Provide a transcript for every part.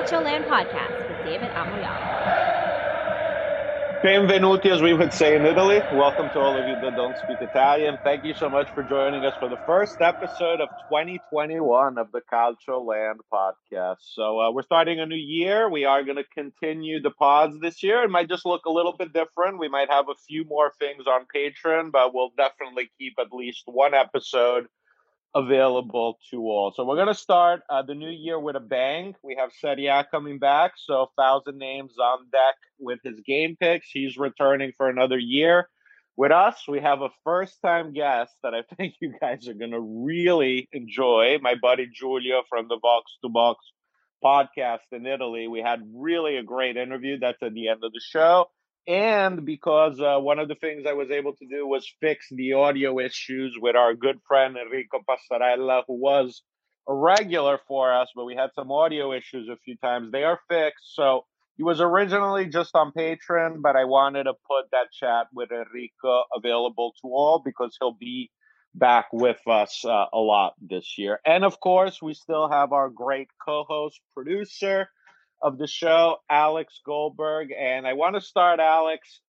Calcio Land Podcast with David Amoyala. Benvenuti, as we would say in Italy. Welcome to all of you that don't speak Italian. Thank you so much for joining us for the first episode of 2021 of the Calcio Land Podcast. So we're starting a new year. We are going to continue the pods this year. It might just look a little bit different. We might have a few more things on Patreon, but we'll definitely keep at least one episode available to all. So we're going to start the new year with a bang. We have Serie A coming back, so 1,000 names on deck with his game picks. He's returning for another year. With us, we have a first-time guest that I think you guys are going to really enjoy, my buddy Giulio from the Vox to Box podcast in Italy. We had really a great interview. That's at the end of the show. And because one of the things I was able to do was fix the audio issues with our good friend Enrico Passarella, who was a regular for us, but we had some audio issues a few times. They are fixed. So he was originally just on Patreon, but I wanted to put that chat with Enrico available to all because he'll be back with us a lot this year. And of course, we still have our great co-host, producer of the show, Alex Goldberg. And I want to start, Alex,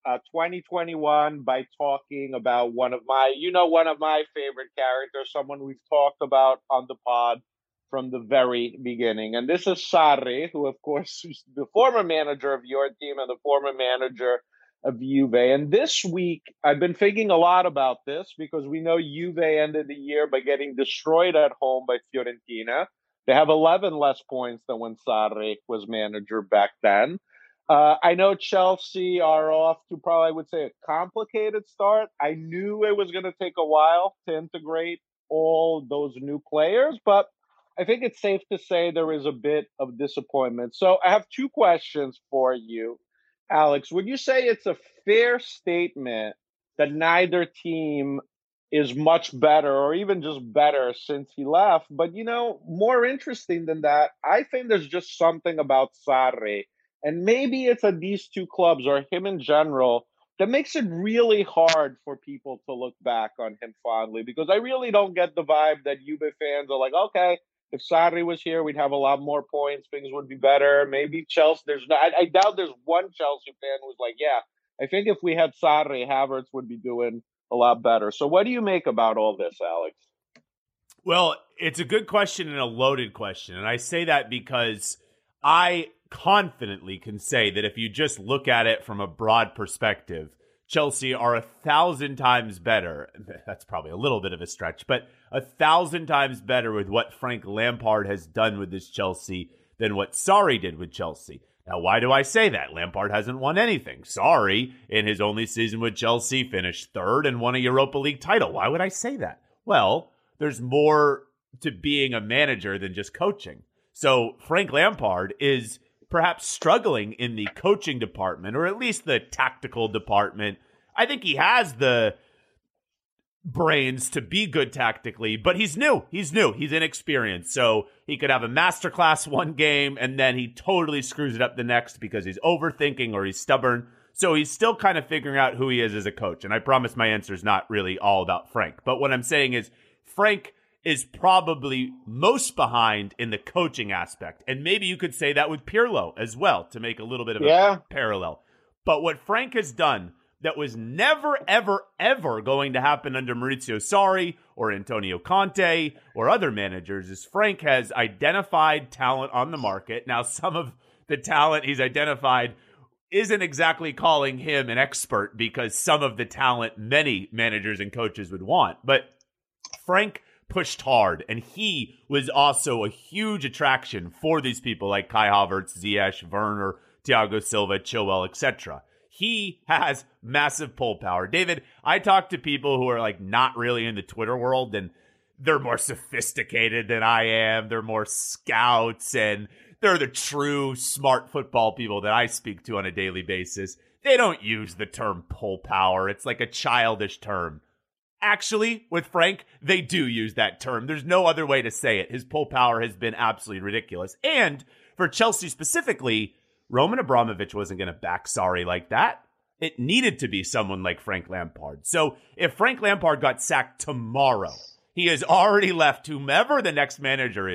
2021 by talking about one of my favorite characters, someone we've talked about on the pod from the very beginning. And this is Sarri, who, of course, is the former manager of your team and the former manager of Juve. And this week, I've been thinking a lot about this because we know Juve ended the year by getting destroyed at home by Fiorentina. They have 11 less points than when Sarri was manager back then. I know Chelsea are off to probably, I would say, a complicated start. I knew it was going to take a while to integrate all those new players, but I think it's safe to say there is a bit of disappointment. So I have two questions for you, Alex. Would you say it's a fair statement that neither team is much better or even just better since he left? But, more interesting than that, I think there's just something about Sarri, and maybe it's at these two clubs or him in general, that makes it really hard for people to look back on him fondly, because I really don't get the vibe that Juve fans are like, okay, if Sarri was here, we'd have a lot more points, things would be better. Maybe Chelsea, I doubt there's one Chelsea fan who's like, yeah, I think if we had Sarri, Havertz would be doing a lot better. So what do you make about all this, Alex? Well, it's a good question and a loaded question. And I say that because I confidently can say that if you just look at it from a broad perspective, Chelsea are 1,000 times better. That's probably a little bit of a stretch, but 1,000 times better with what Frank Lampard has done with this Chelsea than what Sarri did with Chelsea. Now, why do I say that? Lampard hasn't won anything. Sarri, in his only season with Chelsea, finished third and won a Europa League title. Why would I say that? Well, there's more to being a manager than just coaching. So Frank Lampard is perhaps struggling in the coaching department, or at least the tactical department. I think he has the brains to be good tactically, but he's new. He's inexperienced. So he could have a masterclass one game and then he totally screws it up the next because he's overthinking or he's stubborn. So he's still kind of figuring out who he is as a coach. And I promise my answer is not really all about Frank. But what I'm saying is Frank is probably most behind in the coaching aspect. And maybe you could say that with Pirlo as well, to make a little bit of a parallel. But what Frank has done that was never, ever, ever going to happen under Maurizio Sarri or Antonio Conte or other managers is Frank has identified talent on the market. Now, some of the talent he's identified isn't exactly calling him an expert because some of the talent many managers and coaches would want. But Frank pushed hard, and he was also a huge attraction for these people like Kai Havertz, Ziyech, Werner, Thiago Silva, Chilwell, etc. He has massive pull power. David, I talk to people who are like not really in the Twitter world, and they're more sophisticated than I am. They're more scouts, and they're the true smart football people that I speak to on a daily basis. They don't use the term pull power. It's like a childish term. Actually, with Frank, they do use that term. There's no other way to say it. His pull power has been absolutely ridiculous. And for Chelsea specifically, Roman Abramovich wasn't going to back Sarri like that. It needed to be someone like Frank Lampard. So if Frank Lampard got sacked tomorrow, he has already left whomever the next manager is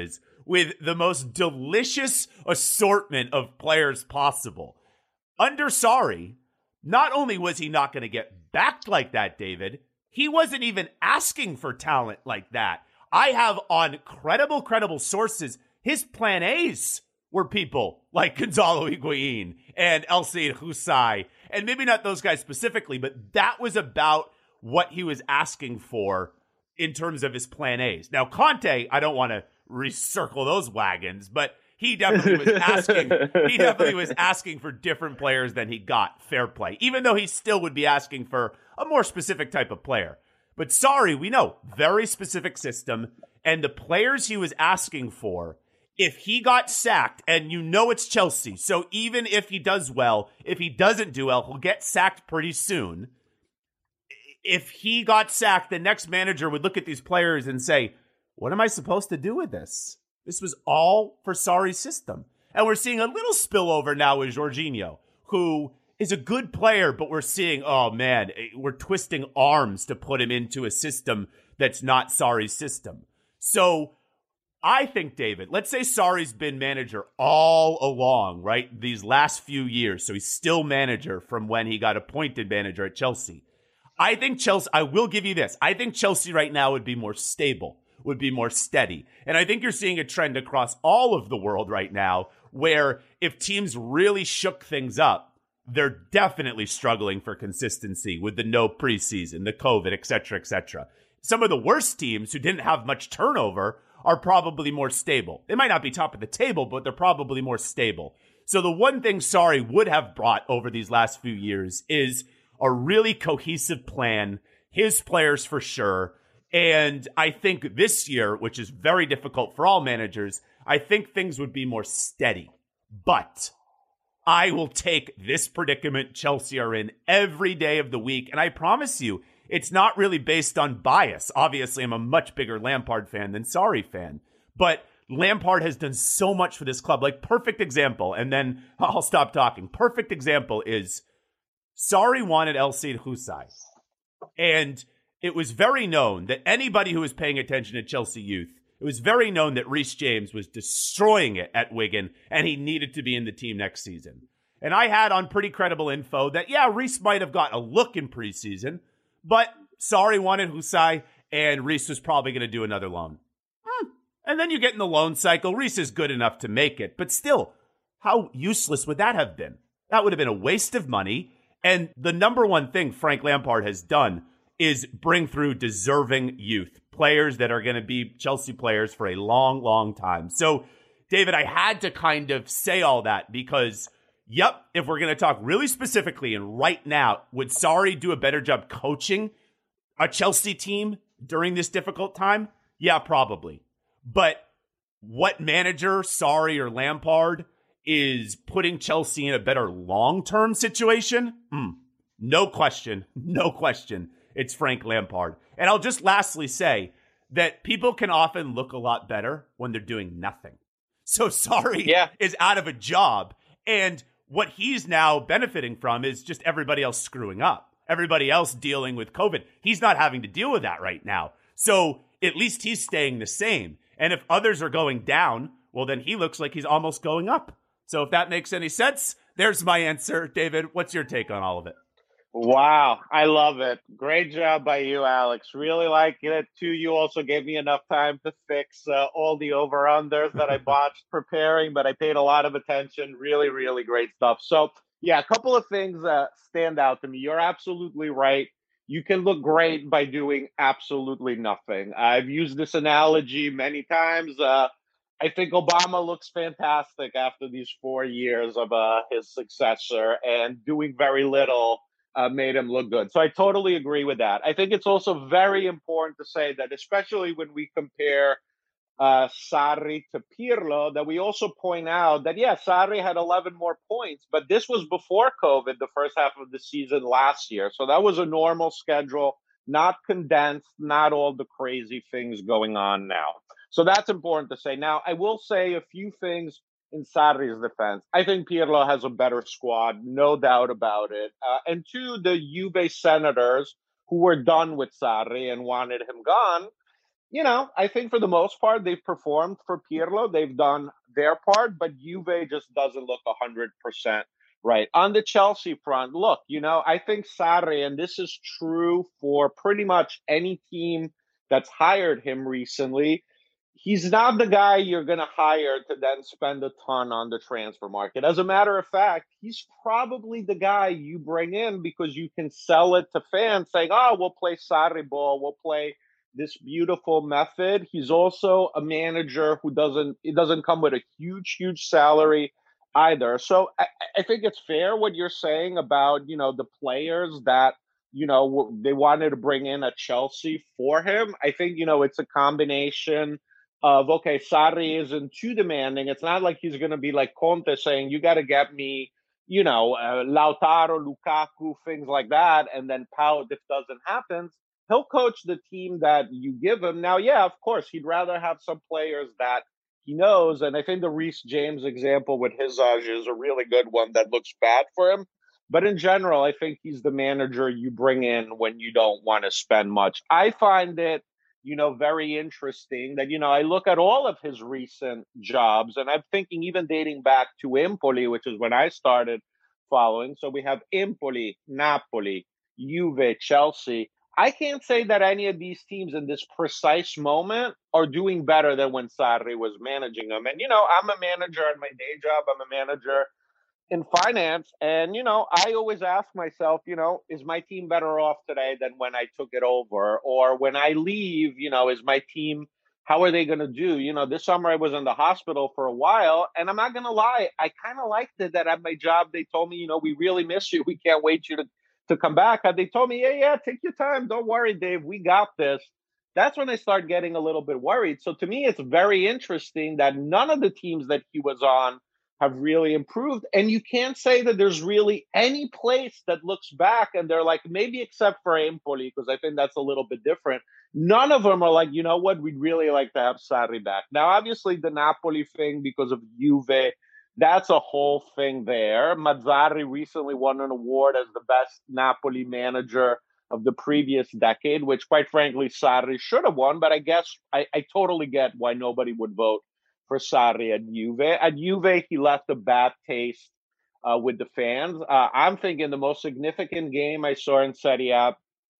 with the most delicious assortment of players possible. Under Sarri, not only was he not going to get backed like that, David, he wasn't even asking for talent like that. I have on credible sources, his plan A's were people like Gonzalo Higuain and El Sayed Husai, and maybe not those guys specifically, but that was about what he was asking for in terms of his plan A's. Now, Conte, I don't want to recircle those wagons, but he definitely was asking for different players than he got. Fair play. Even though he still would be asking for a more specific type of player. But Sarri, we know, very specific system, and the players he was asking for, if he got sacked, and you know it's Chelsea, so even if he does well, if he doesn't do well, he'll get sacked pretty soon. If he got sacked, the next manager would look at these players and say, what am I supposed to do with this? This was all for Sarri's system. And we're seeing a little spillover now with Jorginho, who is a good player, but we're seeing, oh man, we're twisting arms to put him into a system that's not Sarri's system. So I think, David, let's say Sarri's been manager all along, right? These last few years. So he's still manager from when he got appointed manager at Chelsea. I think Chelsea, I will give you this. I think Chelsea right now would be more stable, would be more steady. And I think you're seeing a trend across all of the world right now where if teams really shook things up, they're definitely struggling for consistency with the no preseason, the COVID, et cetera, et cetera. Some of the worst teams who didn't have much turnover are probably more stable. They might not be top of the table, but they're probably more stable. So the one thing Sarri would have brought over these last few years is a really cohesive plan, his players for sure. And I think this year, which is very difficult for all managers, I think things would be more steady. But I will take this predicament Chelsea are in every day of the week. And I promise you, it's not really based on bias. Obviously, I'm a much bigger Lampard fan than Sarri fan. But Lampard has done so much for this club. Like, perfect example, and then I'll stop talking. Perfect example is Sarri wanted El Sayed Husai. And it was very known that anybody who was paying attention to Chelsea youth, it was very known that Reece James was destroying it at Wigan and he needed to be in the team next season. And I had on pretty credible info that, yeah, Reece might have got a look in preseason, but Sarri wanted Husai and Reece was probably going to do another loan. And then you get in the loan cycle. Reece is good enough to make it, but still, how useless would that have been? That would have been a waste of money. And the number one thing Frank Lampard has done is bring through deserving youth, players that are going to be Chelsea players for a long, long time. So, David, I had to kind of say all that because, yep, if we're going to talk really specifically and right now, would Sarri do a better job coaching a Chelsea team during this difficult time? Yeah, probably. But what manager, Sarri or Lampard, is putting Chelsea in a better long-term situation? No question. No question. It's Frank Lampard. And I'll just lastly say that people can often look a lot better when they're doing nothing. So Sarri is out of a job. And what he's now benefiting from is just everybody else screwing up. Everybody else dealing with COVID. He's not having to deal with that right now. So at least he's staying the same. And if others are going down, well, then he looks like he's almost going up. So if that makes any sense, there's my answer. David, what's your take on all of it? Wow, I love it. Great job by you, Alex. Really like it, too. You also gave me enough time to fix all the over-unders that I botched preparing, but I paid a lot of attention. Really, really great stuff. So, yeah, a couple of things stand out to me. You're absolutely right. You can look great by doing absolutely nothing. I've used this analogy many times. I think Obama looks fantastic after these 4 years of his successor, and doing very little made him look good. So I totally agree with that. I think it's also very important to say that, especially when we compare Sarri to Pirlo, that we also point out that, yeah, Sarri had 11 more points, but this was before COVID, the first half of the season last year. So that was a normal schedule, not condensed, not all the crazy things going on now. So that's important to say. Now, I will say a few things in Sarri's defense. I think Pirlo has a better squad, no doubt about it. And two, the Juve senators who were done with Sarri and wanted him gone, I think for the most part, they've performed for Pirlo. They've done their part, but Juve just doesn't look 100% right. On the Chelsea front, look, I think Sarri, and this is true for pretty much any team that's hired him recently, he's not the guy you're going to hire to then spend a ton on the transfer market. As a matter of fact, he's probably the guy you bring in because you can sell it to fans saying, oh, we'll play Sarri ball, we'll play this beautiful method. He's also a manager who doesn't come with a huge salary either. So I think it's fair what you're saying about, the players that, they wanted to bring in at Chelsea for him. I think, it's a combination of, okay, Sarri isn't too demanding. It's not like he's going to be like Conte saying, you got to get me, Lautaro, Lukaku, things like that, and then pout if doesn't happen. He'll coach the team that you give him. Now, yeah, of course, he'd rather have some players that he knows. And I think the Reece James example with Hizaj is a really good one that looks bad for him. But in general, I think he's the manager you bring in when you don't want to spend much. I find it, very interesting that, I look at all of his recent jobs and I'm thinking even dating back to Empoli, which is when I started following. So we have Empoli, Napoli, Juve, Chelsea. I can't say that any of these teams in this precise moment are doing better than when Sarri was managing them. And, I'm a manager at my day job. I'm a manager in finance. And, I always ask myself, is my team better off today than when I took it over? Or when I leave, is my team, how are they going to do? This summer I was in the hospital for a while. And I'm not going to lie, I kind of liked it that at my job they told me, we really miss you. We can't wait you to come back. And they told me, yeah, take your time. Don't worry, Dave. We got this. That's when I start getting a little bit worried. So to me, it's very interesting that none of the teams that he was on have really improved. And you can't say that there's really any place that looks back and they're like, maybe except for Empoli, because I think that's a little bit different. None of them are like, you know what, we'd really like to have Sarri back. Now, obviously, the Napoli thing because of Juve, that's a whole thing there. Mazzarri recently won an award as the best Napoli manager of the previous decade, which quite frankly, Sarri should have won. But I guess I totally get why nobody would vote for Sarri at Juve. At Juve, he left a bad taste with the fans. I'm thinking the most significant game I saw in Serie A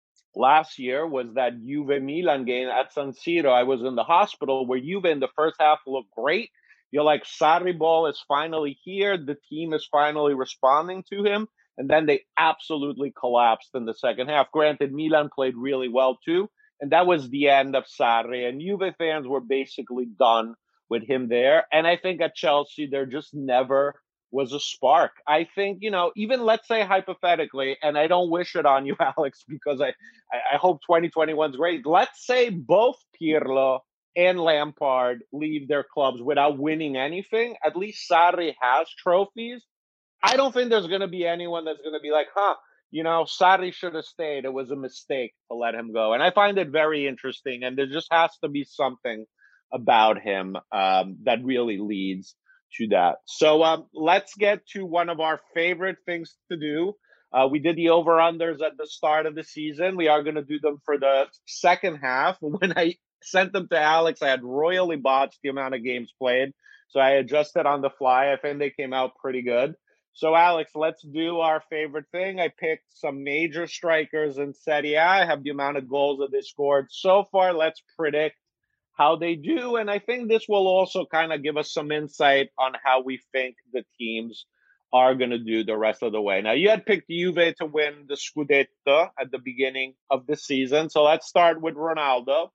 last year was that Juve-Milan game at San Siro. I was in the hospital where Juve in the first half looked great. You're like, Sarri ball is finally here. The team is finally responding to him. And then they absolutely collapsed in the second half. Granted, Milan played really well too. And that was the end of Sarri. And Juve fans were basically done with him there. And I think at Chelsea, there just never was a spark. I think, even let's say hypothetically, and I don't wish it on you, Alex, because I hope 2021 is great. Let's say both Pirlo and Lampard leave their clubs without winning anything. At least Sarri has trophies. I don't think there's going to be anyone that's going to be like, Sarri should have stayed. It was a mistake to let him go. And I find it very interesting. And there just has to be something about him that really leads to that. So let's get to one of our favorite things to do. We did the over-unders at the start of the season. We are going to do them for the second half. When I sent them to Alex, I had royally botched the amount of games played. So I adjusted on the fly. I think they came out pretty good. So, Alex, let's do our favorite thing. I picked some major strikers in Serie A. I have the amount of goals that they scored so far. Let's predict how they do. And I think this will also kind of give us some insight on how we think the teams are going to do the rest of the way. Now, you had picked Juve to win the Scudetto at the beginning of the season. So let's start with Ronaldo.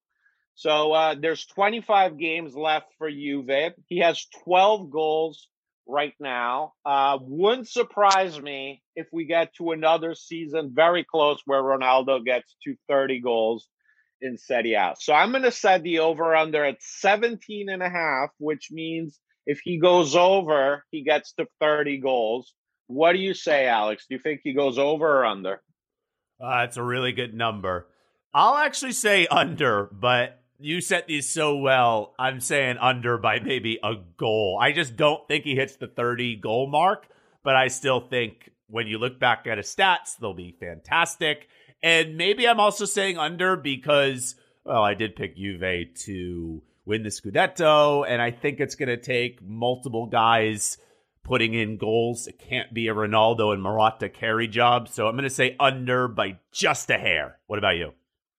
So there's 25 games left for Juve. He has 12 goals right now. Wouldn't surprise me if we get to another season very close where Ronaldo gets to 30 goals in Serie A. So I'm going to set the over-under at 17.5, which means if he goes over, he gets to 30 goals. What do you say, Alex? Do you think he goes over or under? It's a really good number. I'll actually say under, but you set these so well, I'm saying under by maybe a goal. I just don't think he hits the 30 goal mark, but I still think when you look back at his stats, they'll be fantastic. And maybe I'm also saying under because Well, I did pick Juve to win the Scudetto, and I think it's going to take multiple guys putting in goals. It can't be a Ronaldo and Morata carry job, so I'm going to say under by just a hair. What about you?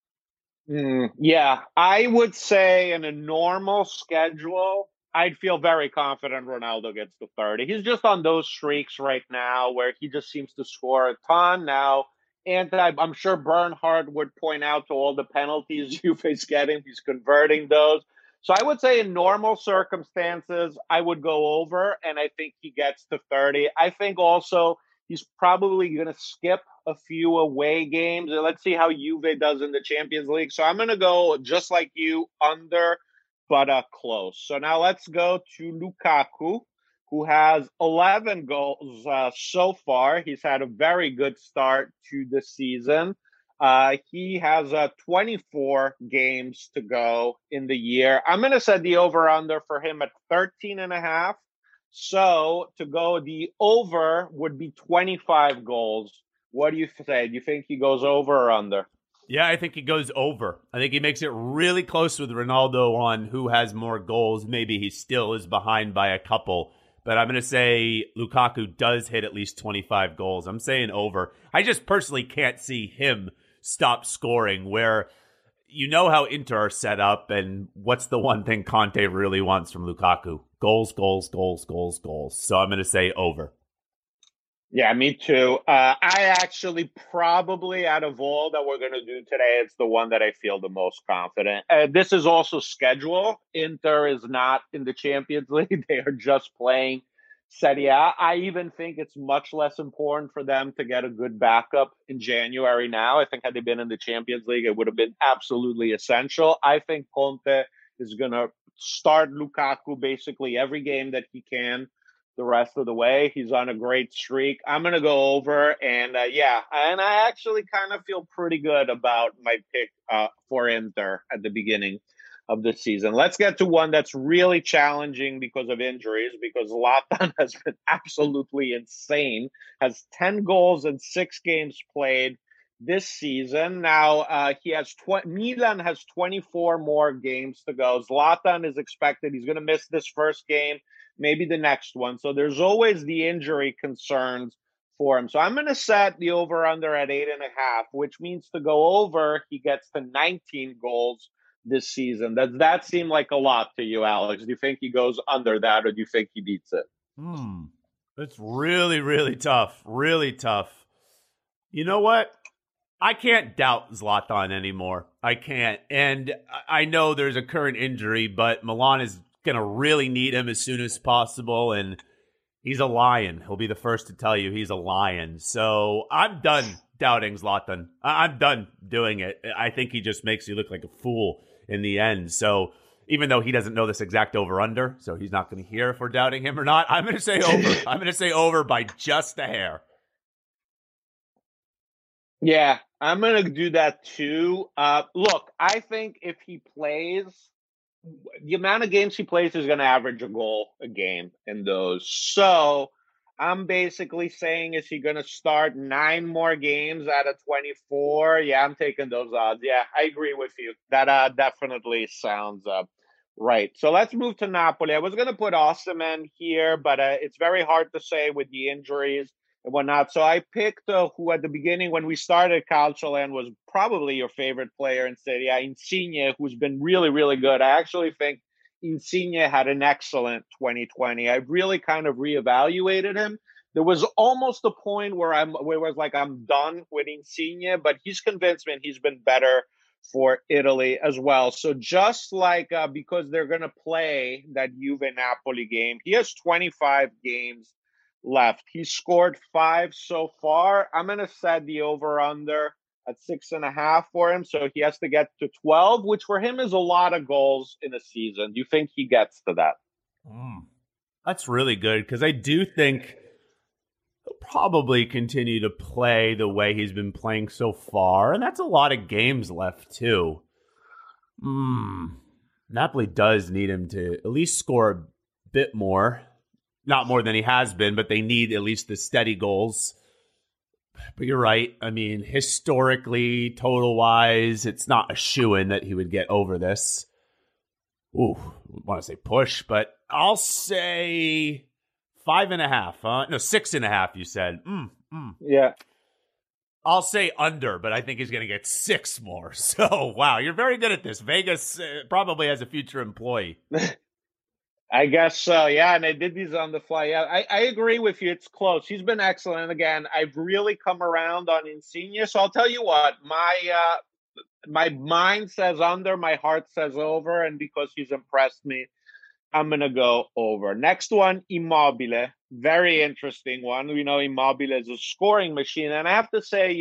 Yeah, I would say in a normal schedule, I'd feel very confident Ronaldo gets to 30. He's just on those streaks right now where he just seems to score a ton now. And I'm sure Bernhard would point out to all the penalties Juve's getting. He's converting those. So I would say in normal circumstances, I would go over, and I think he gets to 30. I think also he's probably going to skip a few away games. And let's see how Juve does in the Champions League. So I'm going to go just like you, under, but close. So now let's go to Lukaku, who has 11 goals so far. He's had a very good start to the season. He has 24 games to go in the year. I'm going to set the over-under for him at 13.5. So to go, the over would be 25 goals. What do you say? Do you think he goes over or under? Yeah, I think he goes over. I think he makes it really close with Ronaldo on who has more goals. Maybe he still is behind by a couple. But I'm going to say Lukaku does hit at least 25 goals. I'm saying over. I just personally can't see him stop scoring, where you know how Inter are set up, and what's the one thing Conte really wants from Lukaku? Goals, goals, goals, goals, goals. So I'm going to say over. Yeah, me too. I actually probably, out of all that we're going to do today, it's the one that I feel the most confident. This is also schedule. Inter is not in the Champions League. They are just playing Serie A. I even think it's much less important for them to get a good backup in January now. I think had they been in the Champions League, it would have been absolutely essential. I think Conte is going to start Lukaku basically every game that he can the rest of the way. He's on a great streak. I'm going to go over, and and I actually kind of feel pretty good about my pick for Inter at the beginning of the season. Let's get to one that's really challenging because of injuries, because Zlatan has been absolutely insane, has 10 goals in 6 games played this season. Now, Milan has 24 more games to go. Zlatan is expected. He's going to miss this first game, maybe the next one. So there's always the injury concerns for him. So I'm going to set the over-under at 8.5, which means to go over, he gets to 19 goals this season. Does that seem like a lot to you, Alex? Do you think he goes under that, or do you think he beats it? It's really, really tough. Really tough. You know what? I can't doubt Zlatan anymore. I can't. And I know there's a current injury, but Milan is going to really need him as soon as possible. And he's a lion. He'll be the first to tell you he's a lion. So I'm done doubting Zlatan. I'm done doing it. I think he just makes you look like a fool in the end. So even though he doesn't know this exact over-under, so he's not going to hear if we're doubting him or not, I'm going to say over. I'm going to say over by just a hair. Yeah, I'm going to do that too. Look, I think if he plays, the amount of games he plays is going to average a goal a game in those. So I'm basically saying, is he going to start 9 more games out of 24? Yeah, I'm taking those odds. Yeah, I agree with you. That definitely sounds right. So let's move to Napoli. I was going to put Osimhen here, but it's very hard to say with the injuries and whatnot. So I picked who at the beginning, when we started Calcioland, was probably your favorite player in Serie A, Insigne, who's been really, really good. I actually think Insigne had an excellent 2020. I really kind of reevaluated him. There was almost a point where it was like, I'm done with Insigne, but he's convinced me, and he's been better for Italy as well. So just like because they're going to play that Juve-Napoli game, he has 25 games left. He scored 5 so far. I'm going to set the over-under at 6.5 for him. So he has to get to 12, which for him is a lot of goals in a season. Do you think he gets to that? That's really good, because I do think he'll probably continue to play the way he's been playing so far. And that's a lot of games left, too. Napoli does need him to at least score a bit more. Not more than he has been, but they need at least the steady goals. But you're right. I mean, historically, total wise, it's not a shoo-in that he would get over this. Ooh, I want to say push, but I'll say 5.5. No, 6.5. You said. Yeah. I'll say under, but I think he's going to get 6 more. So, wow, you're very good at this. Vegas probably has a future employee. I guess so, yeah. And I did these on the fly. Yeah, I agree with you. It's close. He's been excellent. And again, I've really come around on Insigne. So I'll tell you what, my mind says under, my heart says over. And because he's impressed me, I'm going to go over. Next one, Immobile. Very interesting one. We know Immobile is a scoring machine. And I have to say,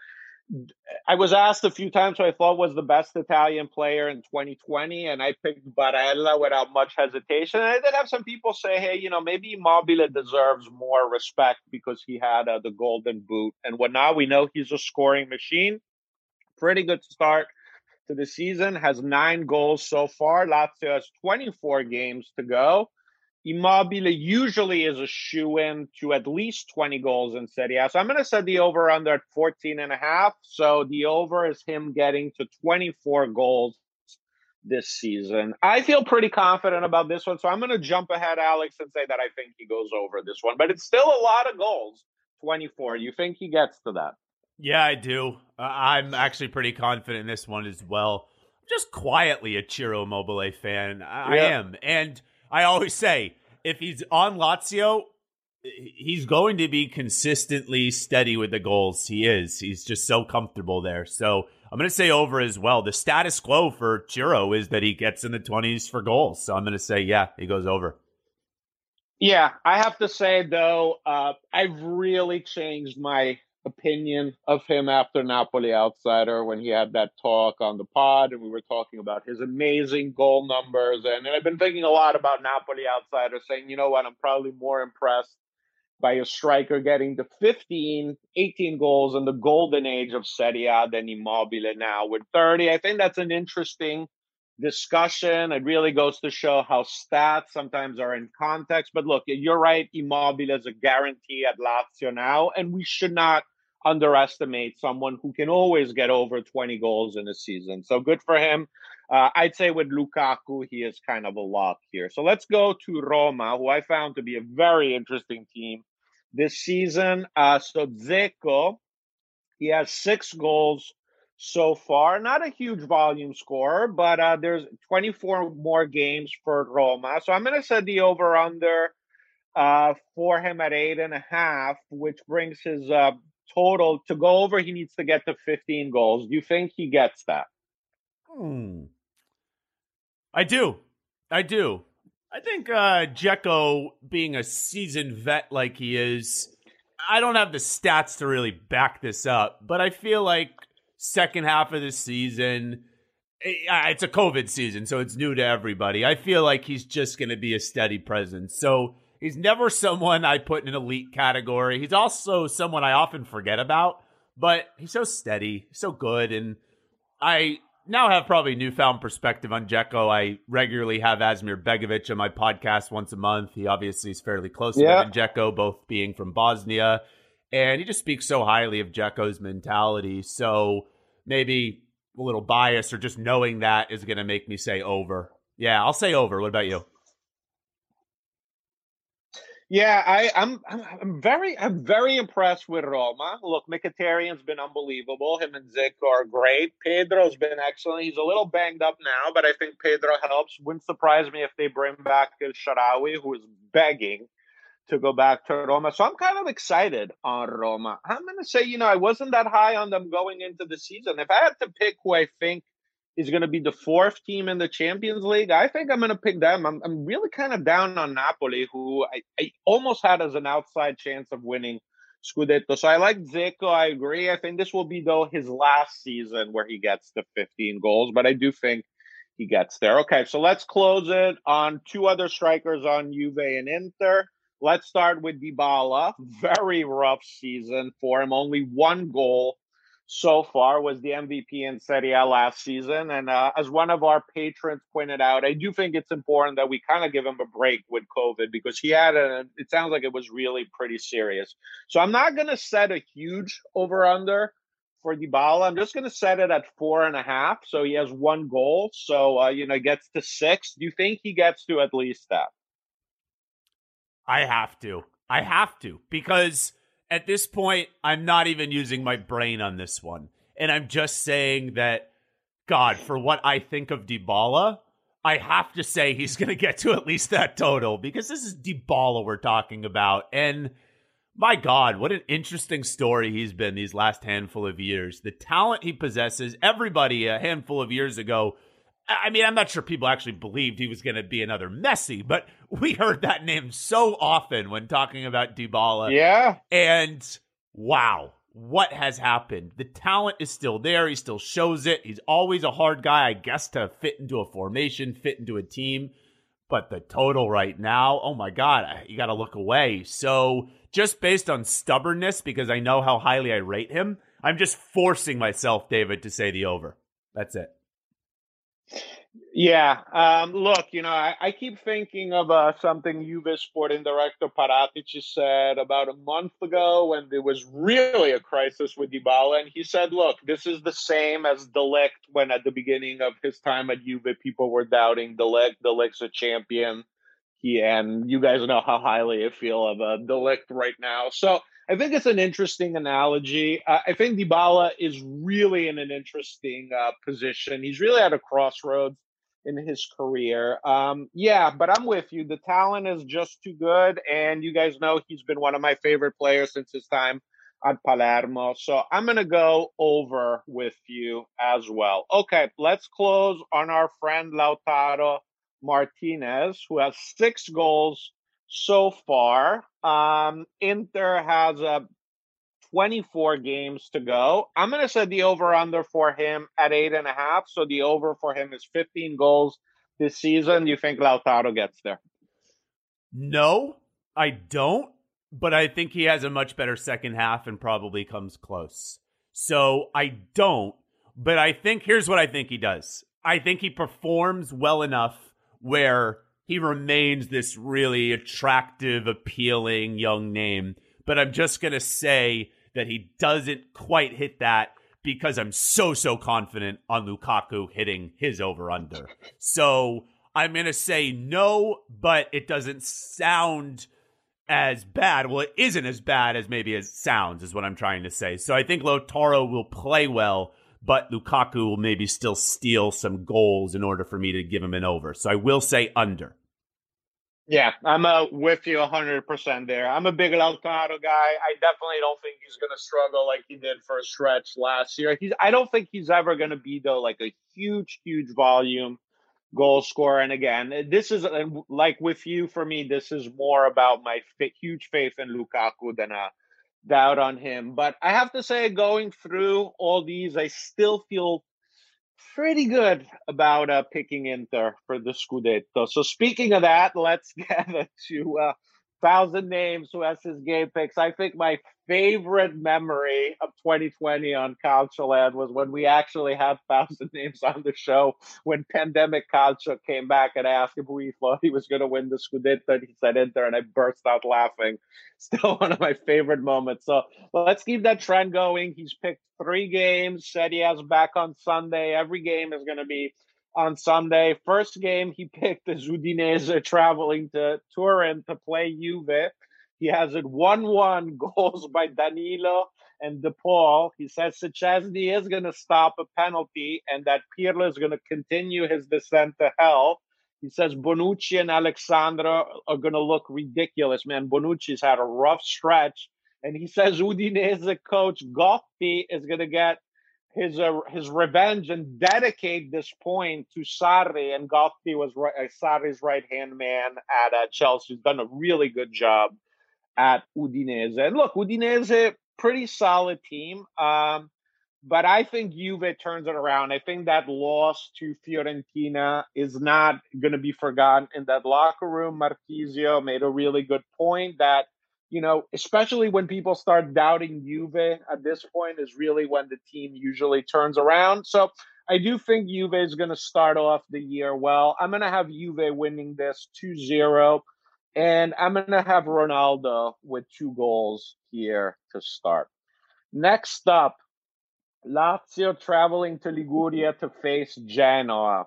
I was asked a few times who I thought was the best Italian player in 2020, and I picked Barella without much hesitation. And I did have some people say, hey, maybe Immobile deserves more respect because he had the golden boot and whatnot. We know he's a scoring machine. Pretty good start to the season, has 9 goals so far. Lazio has 24 games to go. Immobile usually is a shoo-in to at least 20 goals in Serie A. So I'm going to set the over-under at 14.5. So the over is him getting to 24 goals this season. I feel pretty confident about this one. So I'm going to jump ahead, Alex, and say that I think he goes over this one. But it's still a lot of goals, 24. You think he gets to that? Yeah, I do. I'm actually pretty confident in this one as well. I'm just quietly a Ciro Immobile fan. I am. And I always say, if he's on Lazio, he's going to be consistently steady with the goals. He is. He's just so comfortable there. So I'm going to say over as well. The status quo for Ciro is that he gets in the 20s for goals. So I'm going to say, yeah, he goes over. Yeah, I have to say, though, I've really changed my opinion of him after Napoli Outsider when he had that talk on the pod and we were talking about his amazing goal numbers. And I've been thinking a lot about Napoli Outsider, saying, you know what, I'm probably more impressed by a striker getting to 15, 18 goals in the golden age of Serie A than Immobile now with 30. I think that's an interesting discussion. It really goes to show how stats sometimes are in context. But look, you're right. Immobile is a guarantee at Lazio now, and we should not underestimate someone who can always get over 20 goals in a season. So good for him. I'd say with Lukaku, he is kind of a lock here. So let's go to Roma, who I found to be a very interesting team this season. So Dzeko, he has 6 goals so far. Not a huge volume scorer, but there's 24 more games for Roma. So I'm going to set the over-under for him at 8.5, which brings his total to go over. He needs to get to 15 goals. Do you think he gets that? I do. I think Dzeko, being a seasoned vet like he is, I don't have the stats to really back this up, but I feel like second half of the season, it's a COVID season, so it's new to everybody. I feel like he's just going to be a steady presence. So he's never someone I put in an elite category. He's also someone I often forget about, but he's so steady, so good, and I now have probably newfound perspective on Dzeko. I regularly have Asmir Begovic on my podcast once a month. He obviously is fairly close to Edin Dzeko, both being from Bosnia. And he just speaks so highly of Dzeko's mentality. So maybe a little bias or just knowing that is going to make me say over. Yeah, I'll say over. What about you? Yeah, I'm very impressed with Roma. Look, Mkhitaryan's been unbelievable. Him and Dzeko are great. Pedro's been excellent. He's a little banged up now, but I think Pedro helps. Wouldn't surprise me if they bring back El Shaarawy, who is begging to go back to Roma. So I'm kind of excited on Roma. I'm going to say, I wasn't that high on them going into the season. If I had to pick who I think is going to be the 4th team in the Champions League, I think I'm going to pick them. I'm really kind of down on Napoli, who I almost had as an outside chance of winning Scudetto. So I like Dzeko. I agree. I think this will be, though, his last season where he gets to 15 goals, but I do think he gets there. Okay, so let's close it on 2 other strikers on Juve and Inter. Let's start with Dybala. Very rough season for him. Only 1 goal so far, was the MVP in Serie A last season. And as one of our patrons pointed out, I do think it's important that we kind of give him a break with COVID because it sounds like it was really pretty serious. So I'm not going to set a huge over under for Dybala. I'm just going to set it at 4.5. So he has one goal. So, gets to 6. Do you think he gets to at least that? I have to because at this point, I'm not even using my brain on this one. And I'm just saying that, God, for what I think of Dybala, I have to say he's going to get to at least that total because this is Dybala we're talking about. And my God, what an interesting story he's been these last handful of years. The talent he possesses, everybody a handful of years ago, I mean, I'm not sure people actually believed he was going to be another Messi, but we heard that name so often when talking about Dybala. Yeah. And wow, what has happened? The talent is still there. He still shows it. He's always a hard guy, I guess, to fit into a formation, fit into a team. But the total right now, oh my God, you got to look away. So just based on stubbornness, because I know how highly I rate him, I'm just forcing myself, David, to say the over. That's it. Yeah. Look, I keep thinking of something Juve sporting director Paratici said about a month ago when there was really a crisis with Dybala. And he said, look, this is the same as De Ligt when at the beginning of his time at Juve, people were doubting De Ligt. De Ligt's a champion. And you guys know how highly I feel of De Ligt right now. So I think it's an interesting analogy. I think Dybala is really in an interesting position. He's really at a crossroads in his career. But I'm with you. The talent is just too good. And you guys know he's been one of my favorite players since his time at Palermo. So I'm going to go over with you as well. Okay, let's close on our friend Lautaro Martinez, who has 6 goals so far. Inter has 24 games to go. I'm going to set the over-under for him at 8.5. So the over for him is 15 goals this season. Do you think Lautaro gets there? No, I don't. But I think he has a much better second half and probably comes close. So I don't. But I think, here's what I think he does. I think he performs well enough where he remains this really attractive, appealing young name. But I'm just going to say that he doesn't quite hit that because I'm so confident on Lukaku hitting his over-under. So I'm going to say no, but it doesn't sound as bad. Well, it isn't as bad as maybe it sounds, is what I'm trying to say. So I think Lautaro will play well, but Lukaku will maybe still steal some goals in order for me to give him an over. So I will say under. Yeah, I'm with you 100% there. I'm a big Lautaro guy. I definitely don't think he's going to struggle like he did for a stretch last year. I don't think he's ever going to be, though, like a huge volume goal scorer. And again, this is like with you, for me, this is more about my huge faith in Lukaku than a doubt on him. But I have to say, going through all these, I still feel pretty good about picking Inter for the Scudetto. So speaking of that, let's get to 1,000 Names who has his game picks. I think my favorite memory of 2020 on Calcio Land was when we actually had 1,000 Names on the show when Pandemic Calcio came back and asked him who he thought he was going to win the Scudetto. And he said Inter, and I burst out laughing. Still one of my favorite moments. So let's keep that trend going. He's picked 3 games, said he has back on Sunday. Every game is going to be on Sunday. First game, he picked the Udinese traveling to Turin to play Juve. He has it 1-1, goals by Danilo and De Paul. He says Szczesny is going to stop a penalty and that Pirlo is going to continue his descent to hell. He says Bonucci and Alexandra are going to look ridiculous. Man, Bonucci's had a rough stretch. And he says Udinese coach Gotti is going to get his revenge and dedicate this point to Sarri. And Gotti was Sarri's right-hand man at Chelsea. He's done a really good job at Udinese. And look, Udinese, pretty solid team. But I think Juve turns it around. I think that loss to Fiorentina is not going to be forgotten in that locker room. Marchisio made a really good point that especially when people start doubting Juve at this point is really when the team usually turns around. So I do think Juve is going to start off the year well. I'm going to have Juve winning this 2-0, and I'm going to have Ronaldo with 2 goals here to start. Next up, Lazio traveling to Liguria to face Genoa.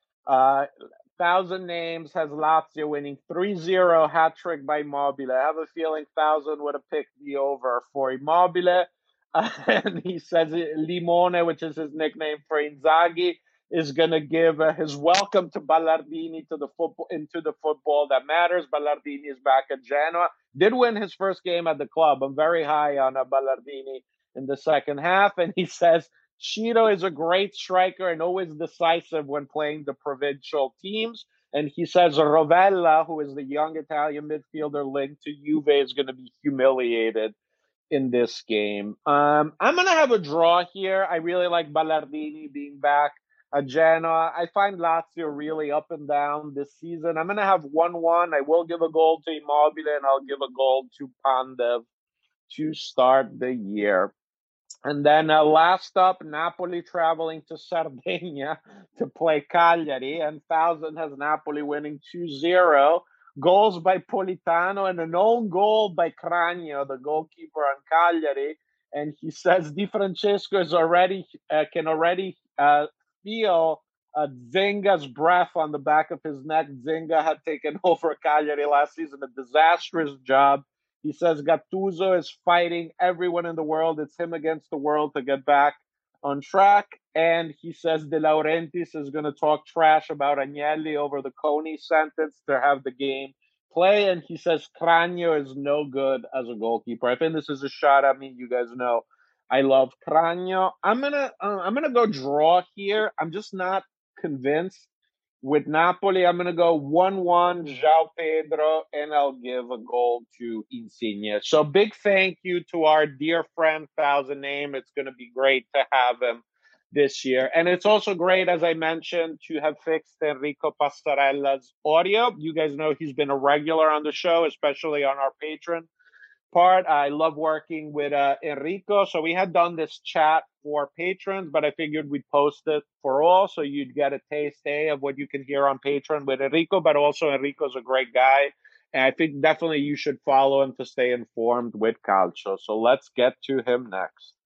1,000 Names has Lazio winning 3-0, hat-trick by Immobile. I have a feeling 1,000 would have picked the over for Immobile. And he says Limone, which is his nickname for Inzaghi, is going to give his welcome to Ballardini into the football that matters. Ballardini is back at Genoa. Did win his first game at the club. I'm very high on Ballardini in the second half. And he says Ciro is a great striker and always decisive when playing the provincial teams. And he says Rovella, who is the young Italian midfielder linked to Juve, is going to be humiliated in this game. I'm going to have a draw here. I really like Ballardini being back at Genoa. I find Lazio really up and down this season. I'm going to have 1-1. I will give a goal to Immobile, and I'll give a goal to Pandev to start the year. And then last up, Napoli traveling to Sardinia to play Cagliari, and 1,000 has Napoli winning 2-0. Goals by Politano and an own goal by Cragno, the goalkeeper on Cagliari. And he says Di Francesco can already feel Zenga's breath on the back of his neck. Zenga had taken over Cagliari last season, a disastrous job. He says Gattuso is fighting everyone in the world. It's him against the world to get back on track. And he says De Laurentiis is going to talk trash about Agnelli over the Coney sentence to have the game play. And he says Cragno is no good as a goalkeeper. I think this is a shot at me. You guys know I love Cragno. I'm gonna go draw here. I'm just not convinced. With Napoli, I'm going to go 1-1, João Pedro, and I'll give a goal to Insigne. So big thank you to our dear friend, 1,000 Name. It's going to be great to have him this year. And it's also great, as I mentioned, to have fixed Enrico Pastarella's audio. You guys know he's been a regular on the show, especially on our Patreon part. I love working with Enrico. So we had done this chat for patrons, but I figured we'd post it for all so you'd get a taste of what you can hear on Patreon with Enrico, but also Enrico's a great guy. And I think definitely you should follow him to stay informed with Calcio. So let's get to him next.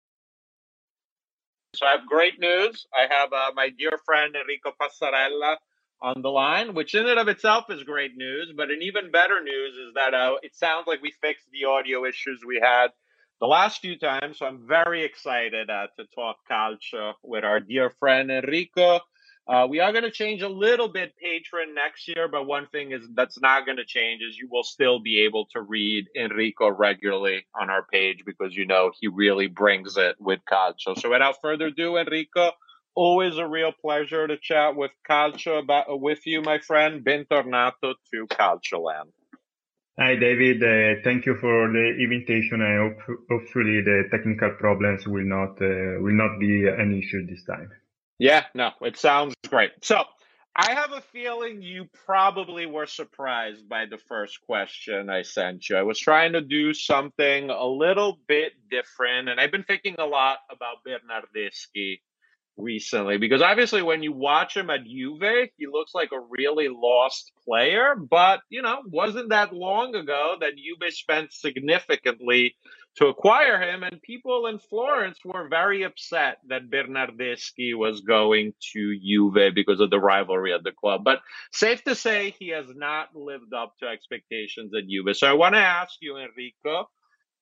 So I have great news. I have my dear friend Enrico Passarella on the line, which in and of itself is great news. But an even better news is that it sounds like we fixed the audio issues we had the last few times. So I'm very excited to talk Calcio with our dear friend Enrico. We are going to change a little bit Patreon next year, but one thing that's not going to change is you will still be able to read Enrico regularly on our page because, he really brings it with Calcio. So without further ado, Enrico, always a real pleasure to chat with Calcio with you, my friend. Bentornato to Calcio Land. Hi, David. Thank you for the invitation. I hope hopefully the technical problems will not be an issue this time. Yeah, no, it sounds great. So I have a feeling you probably were surprised by the first question I sent you. I was trying to do something a little bit different, and I've been thinking a lot about Bernardeschi recently because obviously when you watch him at Juve, he looks like a really lost player, but wasn't that long ago that Juve spent significantly to acquire him, and people in Florence were very upset that Bernardeschi was going to Juve because of the rivalry at the club. But safe to say he has not lived up to expectations at Juve. So I want to ask you, Enrico,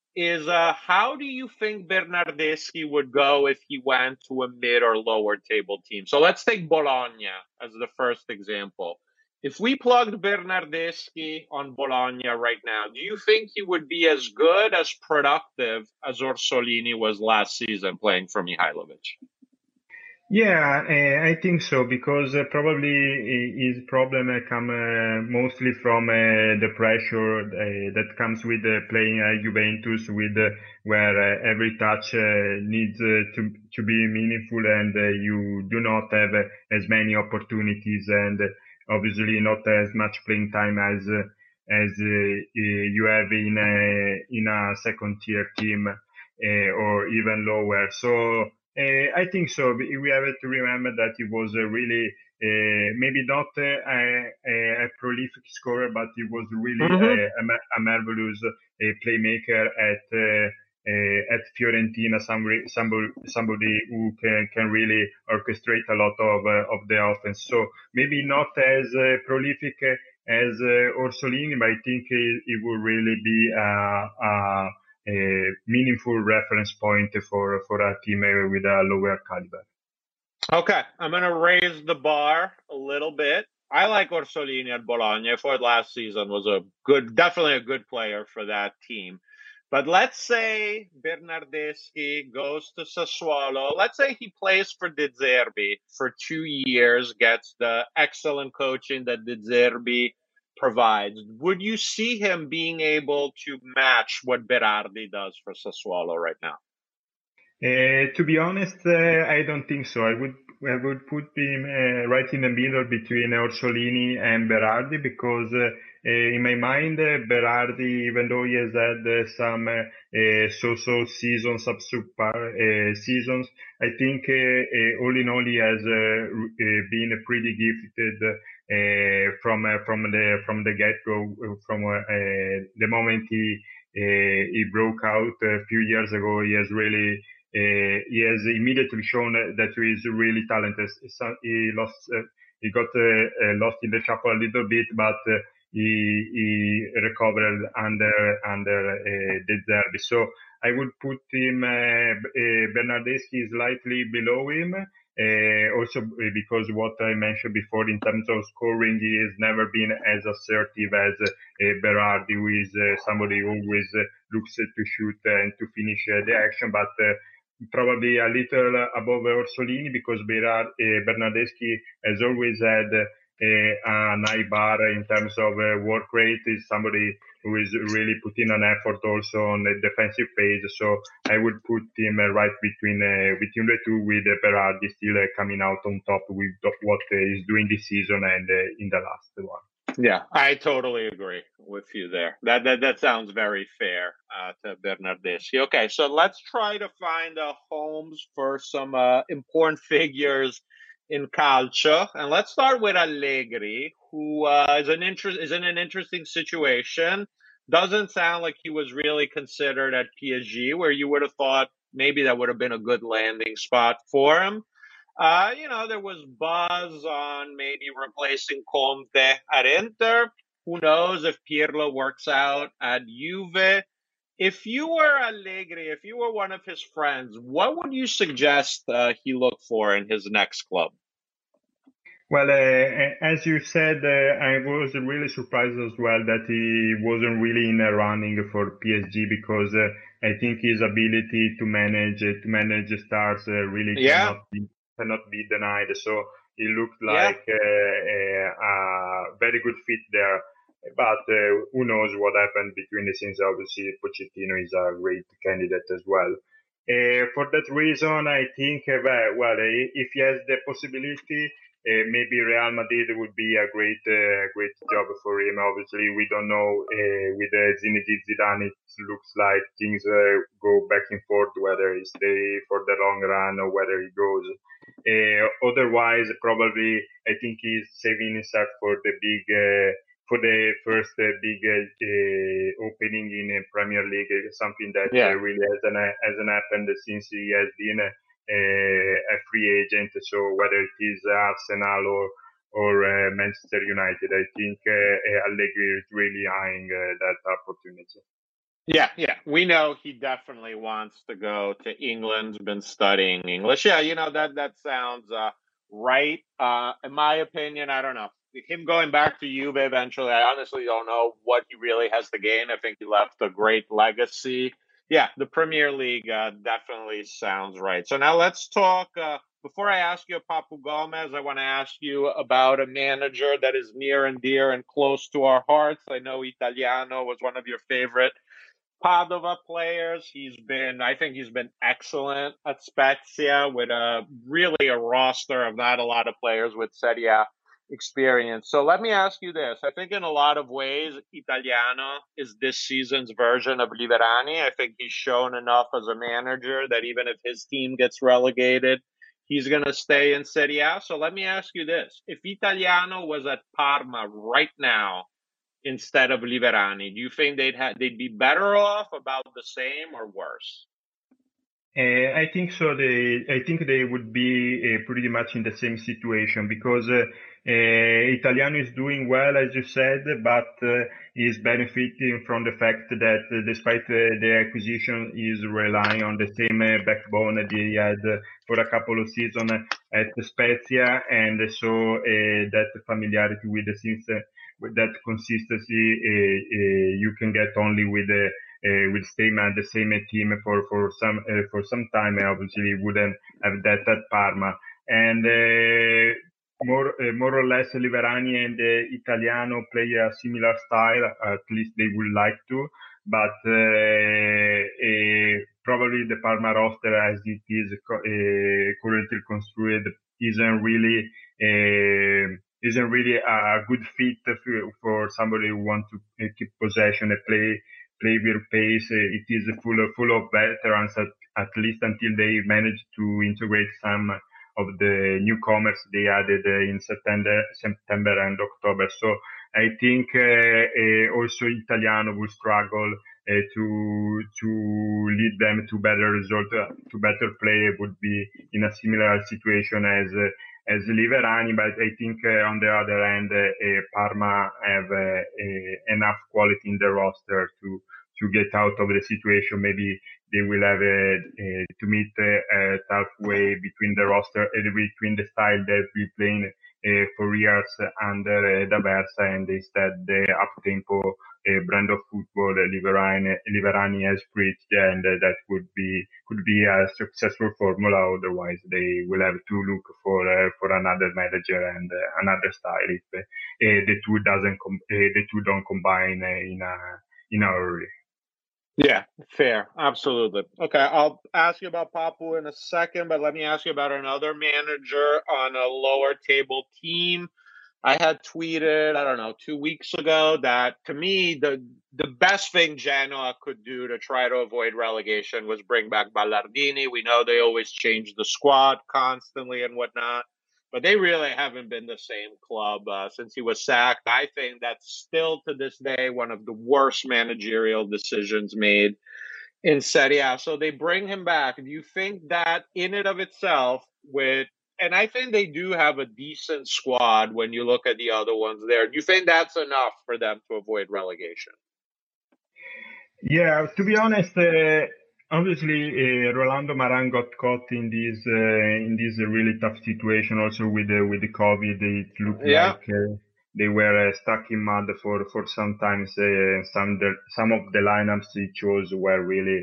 how do you think Bernardeschi would go if he went to a mid or lower table team? So let's take Bologna as the first example. If we plugged Bernardeschi on Bologna right now, do you think he would be as good, as productive as Orsolini was last season playing for Mihailovic? Yeah, I think so, because probably his problem come mostly from the pressure that comes with playing Juventus, where every touch needs to be meaningful, and you do not have as many opportunities, and obviously not as much playing time as as you have in a second tier team or even lower. So I think so. We have to remember that he was really maybe not a prolific scorer, but he was really a marvelous playmaker at Fiorentina. Somebody who can really orchestrate a lot of the offense. So maybe not as prolific as Orsolini, but I think it will really be a meaningful reference point for a team with a lower caliber. Okay, I'm going to raise the bar a little bit. I like Orsolini at Bologna. I thought last season was definitely a good player for that team. But let's say Bernardeschi goes to Sassuolo. Let's say he plays for De Zerbi for 2 years, gets the excellent coaching that De Zerbi provides. Would you see him being able to match what Berardi does for Sassuolo right now? To be honest, I don't think so. I would put him right in the middle between Orsolini and Berardi because in my mind, Berardi, even though he has had some so-so seasons, subpar seasons, I think all in all he has been pretty gifted from the get-go, from the moment he broke out a few years ago. He has really he has immediately shown that he is really talented. He got lost in the shuffle a little bit, but he recovered under De Zerbi. So I would put him Bernardeschi slightly below him. Also because what I mentioned before in terms of scoring, he has never been as assertive as Berardi, who is somebody who always looks to shoot and to finish the action, but probably a little above Orsolini because Bernardeschi has always had an high bar in terms of work rate. Is somebody who is really putting an effort also on the defensive phase. So I would put him right between the two, with Berardi still coming out on top with what he's doing this season and in the last one. Yeah, I totally agree with you there. That sounds very fair to Bernardeschi. Okay, so let's try to find homes for some important figures in calcio, and let's start with Allegri, who is in an interesting situation. Doesn't sound like he was really considered at PSG, where you would have thought maybe that would have been a good landing spot for him. There was buzz on maybe replacing Conte at Inter. Who knows if Pirlo works out at Juve? If you were Allegri, if you were one of his friends, what would you suggest he look for in his next club? Well, as you said, I was really surprised as well that he wasn't really in a running for PSG because I think his ability to manage stars really cannot be denied. So he looked like a very good fit there. But who knows what happened between the scenes? Obviously, Pochettino is a great candidate as well. For that reason, I think, if he has the possibility, maybe Real Madrid would be a great job for him. Obviously, we don't know with Zinedine Zidane. It looks like things go back and forth whether he stay for the long run or whether he goes. Otherwise, probably I think he's saving himself for the first big opening in Premier League, something that really hasn't happened since he has been a free agent. So whether it is Arsenal or Manchester United, I think Allegri is really eyeing that opportunity. Yeah. We know he definitely wants to go to England, been studying English. Yeah, that sounds right. In my opinion, I don't know. Him going back to Juve eventually, I honestly don't know what he really has to gain. I think he left a great legacy. Yeah, the Premier League definitely sounds right. So now let's talk. Before I ask you about Papu Gomez, I want to ask you about a manager that is near and dear and close to our hearts. I know Italiano was one of your favorite Padova players. I think he's been excellent at Spezia with really a roster of not a lot of players with Serie A experience. So let me ask you this. I think in a lot of ways, Italiano is this season's version of Liverani. I think he's shown enough as a manager that even if his team gets relegated, he's going to stay in Serie A. So let me ask you this. If Italiano was at Parma right now instead of Liverani, do you think they'd be better off, about the same, or worse? I think so. I think they would be pretty much in the same situation because Italiano is doing well, as you said, but is benefiting from the fact that despite the acquisition, is relying on the same backbone that he had for a couple of seasons at Spezia, and so that familiarity with the since with that consistency you can get only with staying at the same team for some time. Obviously, wouldn't have that at Parma, and more or less Liverani and Italiano play a similar style. At least they would like to, but probably the Parma roster as it is currently construed isn't really a good fit for somebody who wants to keep possession and play with pace. It is full of veterans, at least until they manage to integrate some of the newcomers they added in September and October. So I think also Italiano will struggle to lead them to better result, to better play. Would be in a similar situation as Liverani, but I think on the other hand, Parma have enough quality in the roster to get out of the situation. Maybe they will have to meet halfway between the roster and between the style that we playing for years under D'Aversa and instead the up-tempo brand of football Liverani has preached, and that could be a successful formula. Otherwise, they will have to look for another manager and another style if the two don't combine in a hurry. Yeah, fair. Absolutely. Okay, I'll ask you about Papu in a second, but let me ask you about another manager on a lower table team. I had tweeted, I don't know, 2 weeks ago that to me, the best thing Genoa could do to try to avoid relegation was bring back Ballardini. We know they always change the squad constantly and whatnot, but they really haven't been the same club since he was sacked. I think that's still to this day one of the worst managerial decisions made in Serie A. So they bring him back. Do you think that in and of itself, and I think they do have a decent squad when you look at the other ones there, do you think that's enough for them to avoid relegation? Yeah, to be honest, obviously Rolando Maran got caught in this really tough situation. Also with the COVID, it looked like they were stuck in mud for some time. Some of the lineups he chose were really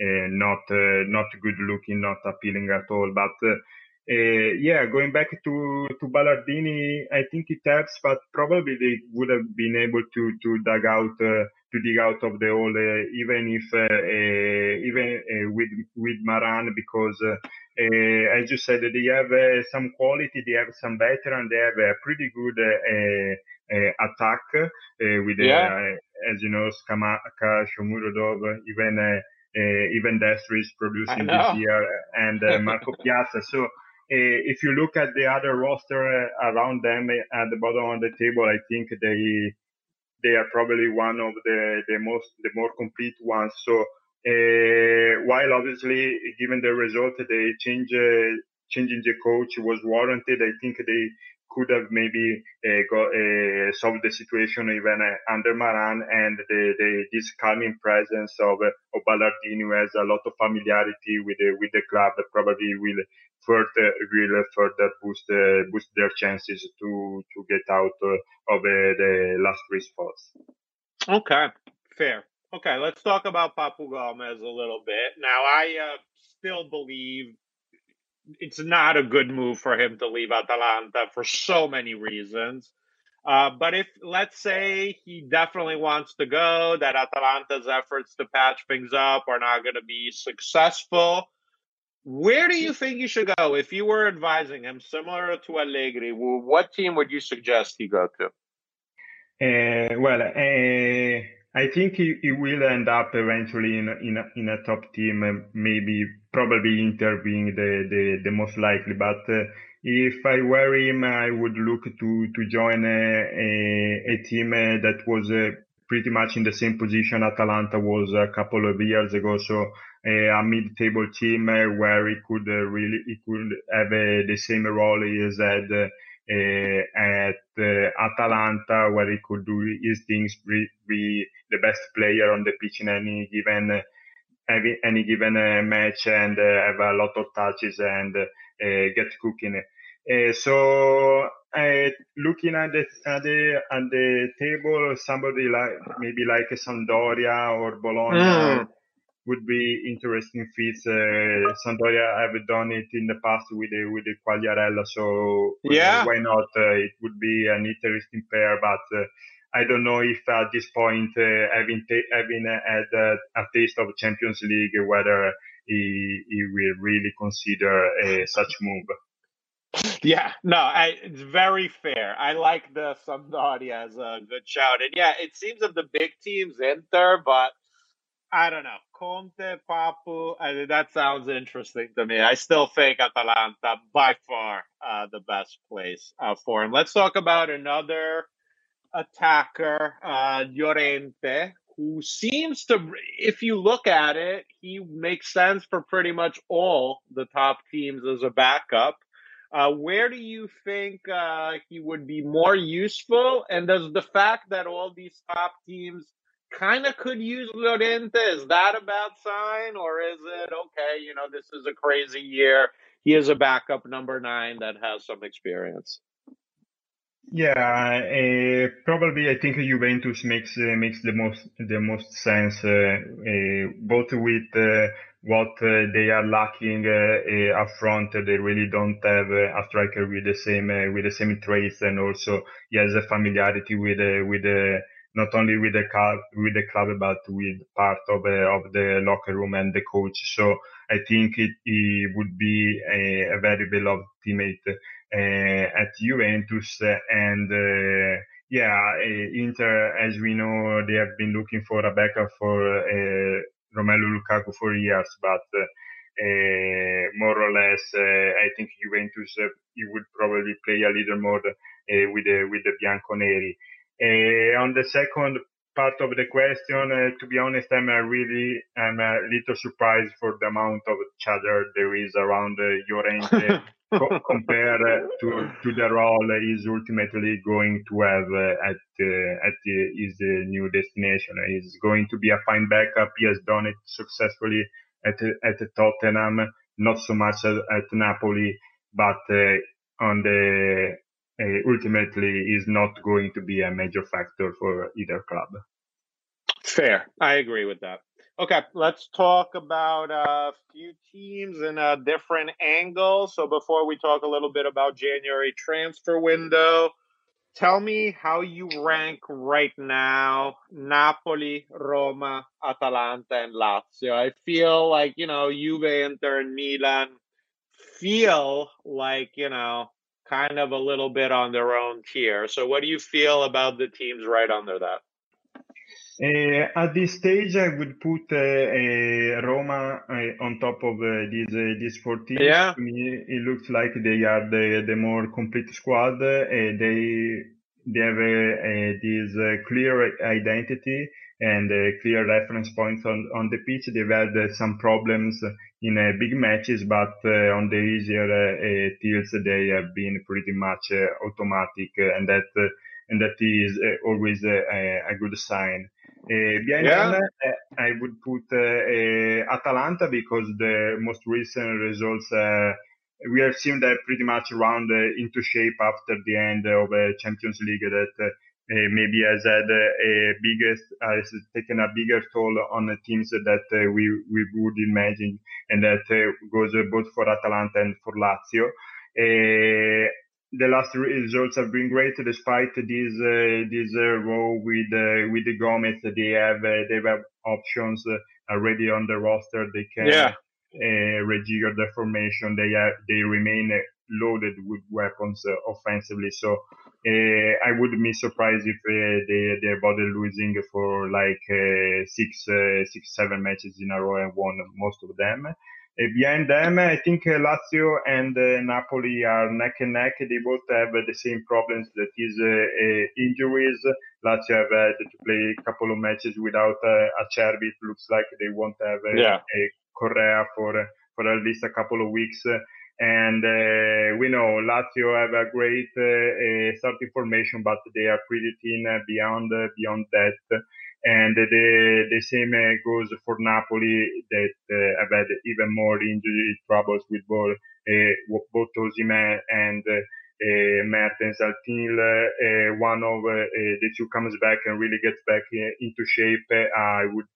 not good looking, not appealing at all. But yeah, going back to Ballardini, I think it helps, but probably they would have been able to dig out of the hole, even if with Maran, because as you said, they have some quality, they have some veteran, they have a pretty good attack with as you know, Skamaka, Shomurodov, even Destro is producing this year, and Marco Piazza. So if you look at the other roster around them at the bottom of the table, I think they are probably one of the more complete ones. So while obviously given the result, the changing the coach was warranted, I think they could have maybe solved the situation even under Maran, and this calming presence of Ballardini, who has a lot of familiarity with the club, probably will further boost their chances to get out of the last three spots. Okay, fair. Okay, let's talk about Papu Gomez a little bit. Now, I still believe it's not a good move for him to leave Atalanta for so many reasons. But if, let's say, he definitely wants to go, that Atalanta's efforts to patch things up are not going to be successful, Where do you think he should go if you were advising him, similar to Allegri? What team would you suggest he go to? I think he will end up eventually in a top team, maybe probably Inter being the most likely. But if I were him, I would look to join a team that was pretty much in the same position Atalanta was a couple of years ago. So a mid-table team where he could have the same role he has had. At Atalanta, where he could do his things, be the best player on the pitch in any given match, and have a lot of touches and get cooking. Looking at the table, somebody maybe like Sampdoria or Bologna would be interesting fits. Sampdoria have done it in the past with the Quagliarella, so why not? It would be an interesting pair, but I don't know if at this point, having had a taste of Champions League, whether he will really consider such move. Yeah, no, it's very fair. I like the Sampdoria as a good shout. And yeah, it seems of the big teams, Inter, but I don't know. Conte, Papu, that sounds interesting to me. I still think Atalanta, by far, the best place for him. Let's talk about another attacker, Llorente, who seems to, if you look at it, he makes sense for pretty much all the top teams as a backup. Where do you think he would be more useful? And does the fact that all these top teams kind of could use Llorente, is that a bad sign? Or is it, okay, this is a crazy year. He is a backup number 9 that has some experience. Yeah, probably I think Juventus makes the most sense, both with what they are lacking up front. They really don't have a striker with the same traits, and also he has a familiarity with not only with the club but with part of the locker room and the coach. So I think he would be a very beloved teammate at Juventus, and Inter, as we know, they have been looking for a backup for Romelu Lukaku for years, but more or less, I think Juventus he would probably play a little more with the Bianconeri. On the second part of the question, to be honest, I'm a little surprised for the amount of chatter there is around Llorente compared to the role he's ultimately going to have at his new destination. He's going to be a fine backup. He has done it successfully at Tottenham, not so much at Napoli, but ultimately is not going to be a major factor for either club. Fair. I agree with that. Okay, let's talk about a few teams in a different angle. So before we talk a little bit about January transfer window, tell me how you rank right now Napoli, Roma, Atalanta, and Lazio. I feel like, Juve, Inter, and Milan feel like, kind of a little bit on their own tier. So what do you feel about the teams right under that? At this stage, I would put Roma on top of these 4 teams. Yeah. To me, it looks like they are the more complete squad. They have this clear identity and clear reference points on the pitch. They've had some problems in big matches, but on the easier fields, they have been pretty much automatic, and that is always a good sign. Behind them, I would put Atalanta, because the most recent results, we have seen that pretty much round into shape after the end of Champions League, that maybe has taken a bigger toll on the teams that we would imagine, and that goes both for Atalanta and for Lazio. The last results have been great, despite this row with the Gomez. They have options already on the roster. They can rejigger their formation. They remain loaded with weapons offensively. So I wouldn't be surprised if they avoid losing for like six, 7 matches in a row and won most of them. Behind them, I think Lazio and Napoli are neck and neck. They both have the same problems, that is injuries. Lazio have had to play a couple of matches without Acerbi. It looks like they won't have a Correa for at least a couple of weeks. And we know Lazio have a great starting formation, but they are pretty thin beyond that. And the same goes for Napoli, that have had even more injury troubles with both Osimhen and Mertens. Until one of the two comes back and really gets back into shape, I would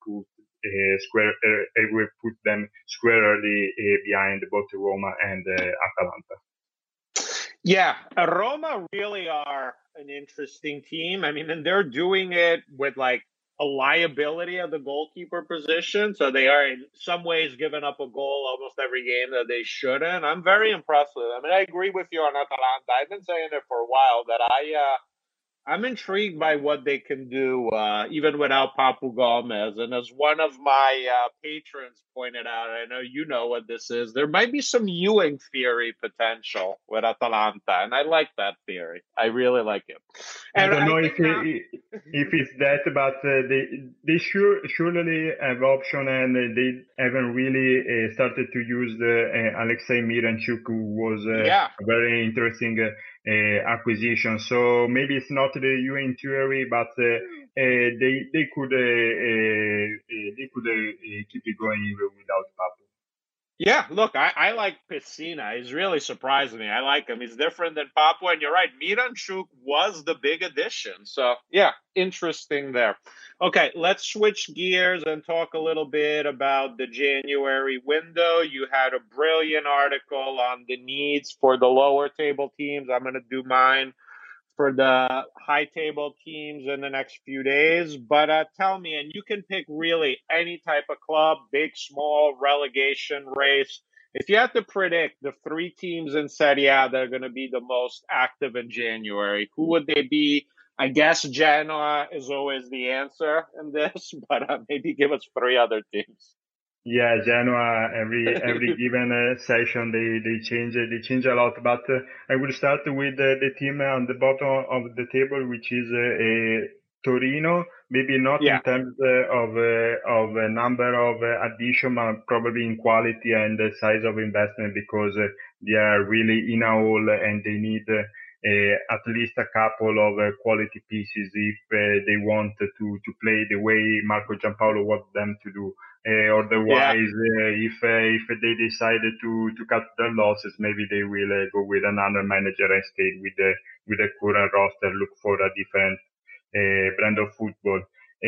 put them squarely behind both Roma and Atalanta. Yeah, Roma really are an interesting team. I mean, and they're doing it with like a liability at the goalkeeper position. So they are in some ways giving up a goal almost every game that they shouldn't. I'm very impressed with them. I mean, I agree with you on Atalanta. I've been saying it for a while that I'm intrigued by what they can do, even without Papu Gomez. And as one of my patrons pointed out, I know you know what this is, there might be some Ewing theory potential with Atalanta. And I like that theory. I really like it. And I don't know if it's that, but they surely have option, and they haven't really started to use the Alexei Miranchuk, who was a very interesting acquisition. So maybe it's not the Ewing theory, but they could keep it going even without Papu. Yeah, look, I like Pessina. He's really surprised me. I like him. He's different than Papu, and you're right. Miranchuk was the big addition. So, yeah, interesting there. Okay, let's switch gears and talk a little bit about the January window. You had a brilliant article on the needs for the lower table teams. I'm going to do mine for the high table teams in the next few days. But tell me, and you can pick really any type of club, big, small, relegation race. If you had to predict the 3 teams in Serie A that are going to be the most active in January, who would they be? I guess Genoa is always the answer in this, but maybe give us 3 other teams. Yeah, Genoa, every given session they change a lot. But I will start with the team on the bottom of the table, which is Torino. Maybe not in terms of number of addition, but probably in quality and the size of investment, because they are really in a hole and they need at least a couple of quality pieces if they want to play the way Marco Giampaolo wants them to do. Otherwise, if they decided to cut their losses, maybe they will go with another manager and stay with the current roster, look for a different brand of football.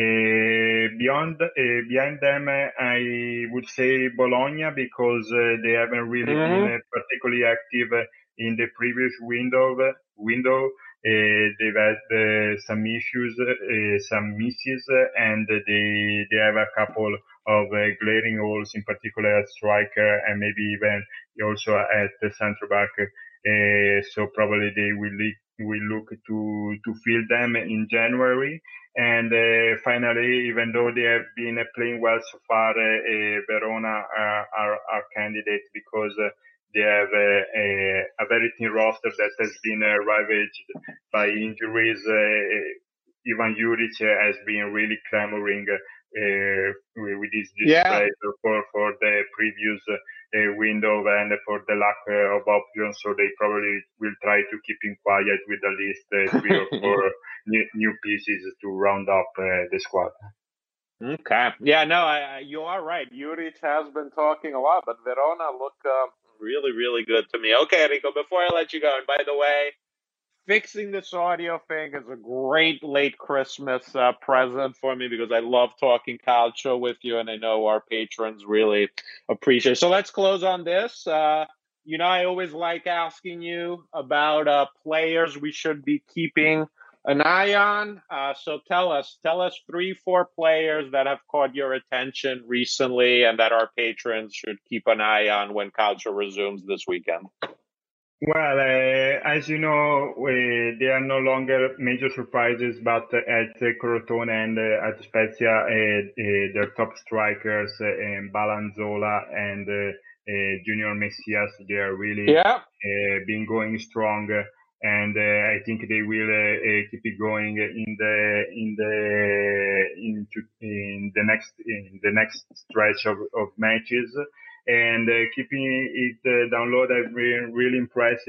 Behind them, I would say Bologna, because they haven't really been particularly active in the previous window. They've had some issues, some misses, and they have a couple of glaring holes, in particular at striker and maybe even also at the centre back. So probably they will look to fill them in January. And finally, even though they have been playing well so far, Verona are candidates, because they have a very thin roster that has been ravaged by injuries. Ivan Juric has been really clamoring with his display for the previous window and for the lack of options. So they probably will try to keep him quiet with at least 3 or 4 new pieces to round up the squad. Okay. Yeah, no, you are right. Juric has been talking a lot, but Verona look really, really good to me. Okay, Enrico, before I let you go, and by the way, fixing this audio thing is a great late Christmas present for me, because I love talking calcio with you, and I know our patrons really appreciate it. So let's close on this. I always like asking you about players we should be keeping an eye on. So tell us 3, 4 players that have caught your attention recently and that our patrons should keep an eye on when Calcio resumes this weekend. Well, as you know, there are no longer major surprises, but at Crotone and at Spezia, their top strikers, Balanzola and Junior Messias, they are really been going strong, and I think they will keep it going in the next stretch of matches. And keeping it download, I've been really impressed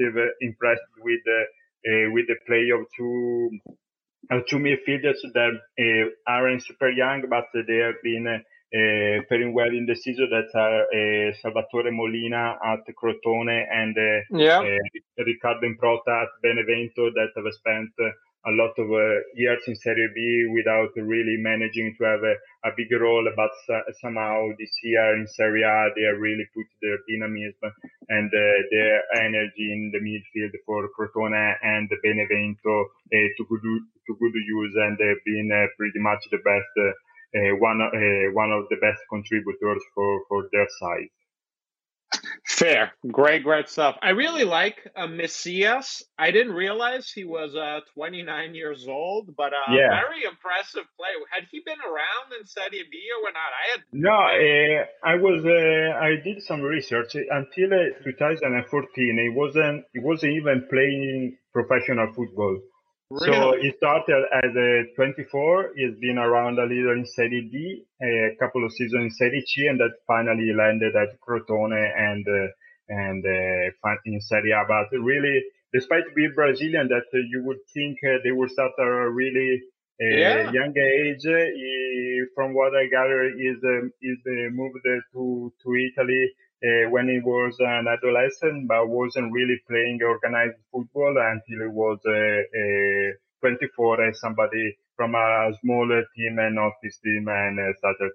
with the play of two midfielders that aren't super young, but they have been faring well in the season. That are Salvatore Molina at Crotone and Riccardo Improta at Benevento, that have spent a lot of years in Serie B without really managing to have a big role, but somehow this year in Serie A they have really put their dynamism and their energy in the midfield for Crotone and Benevento to good use, and they've been pretty much the best, one of the best contributors for their side. Fair. Great stuff. I really like Messias. I didn't realize he was 29 years old, but very impressive play. Had he been around in Serie B or not? I did some research until 2014. He wasn't even playing professional football. Really? So he started as 24. He's been around a little in Serie D, a couple of seasons in Serie C, and that finally landed at Crotone and in Serie A. But really, despite being Brazilian, that you would think they would start at a really young age. From what I gather, is moved to Italy when he was an adolescent, but wasn't really playing organized football until he was 24, as somebody from a smaller team and office team, and started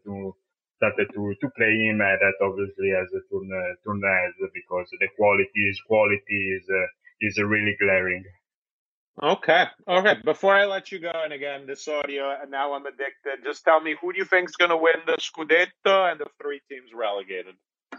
to play him. That obviously as a tournament, because the quality is really glaring. Okay. Before I let you go, and again, this audio, and now I'm addicted, just tell me, who do you think is going to win the Scudetto and the 3 teams relegated?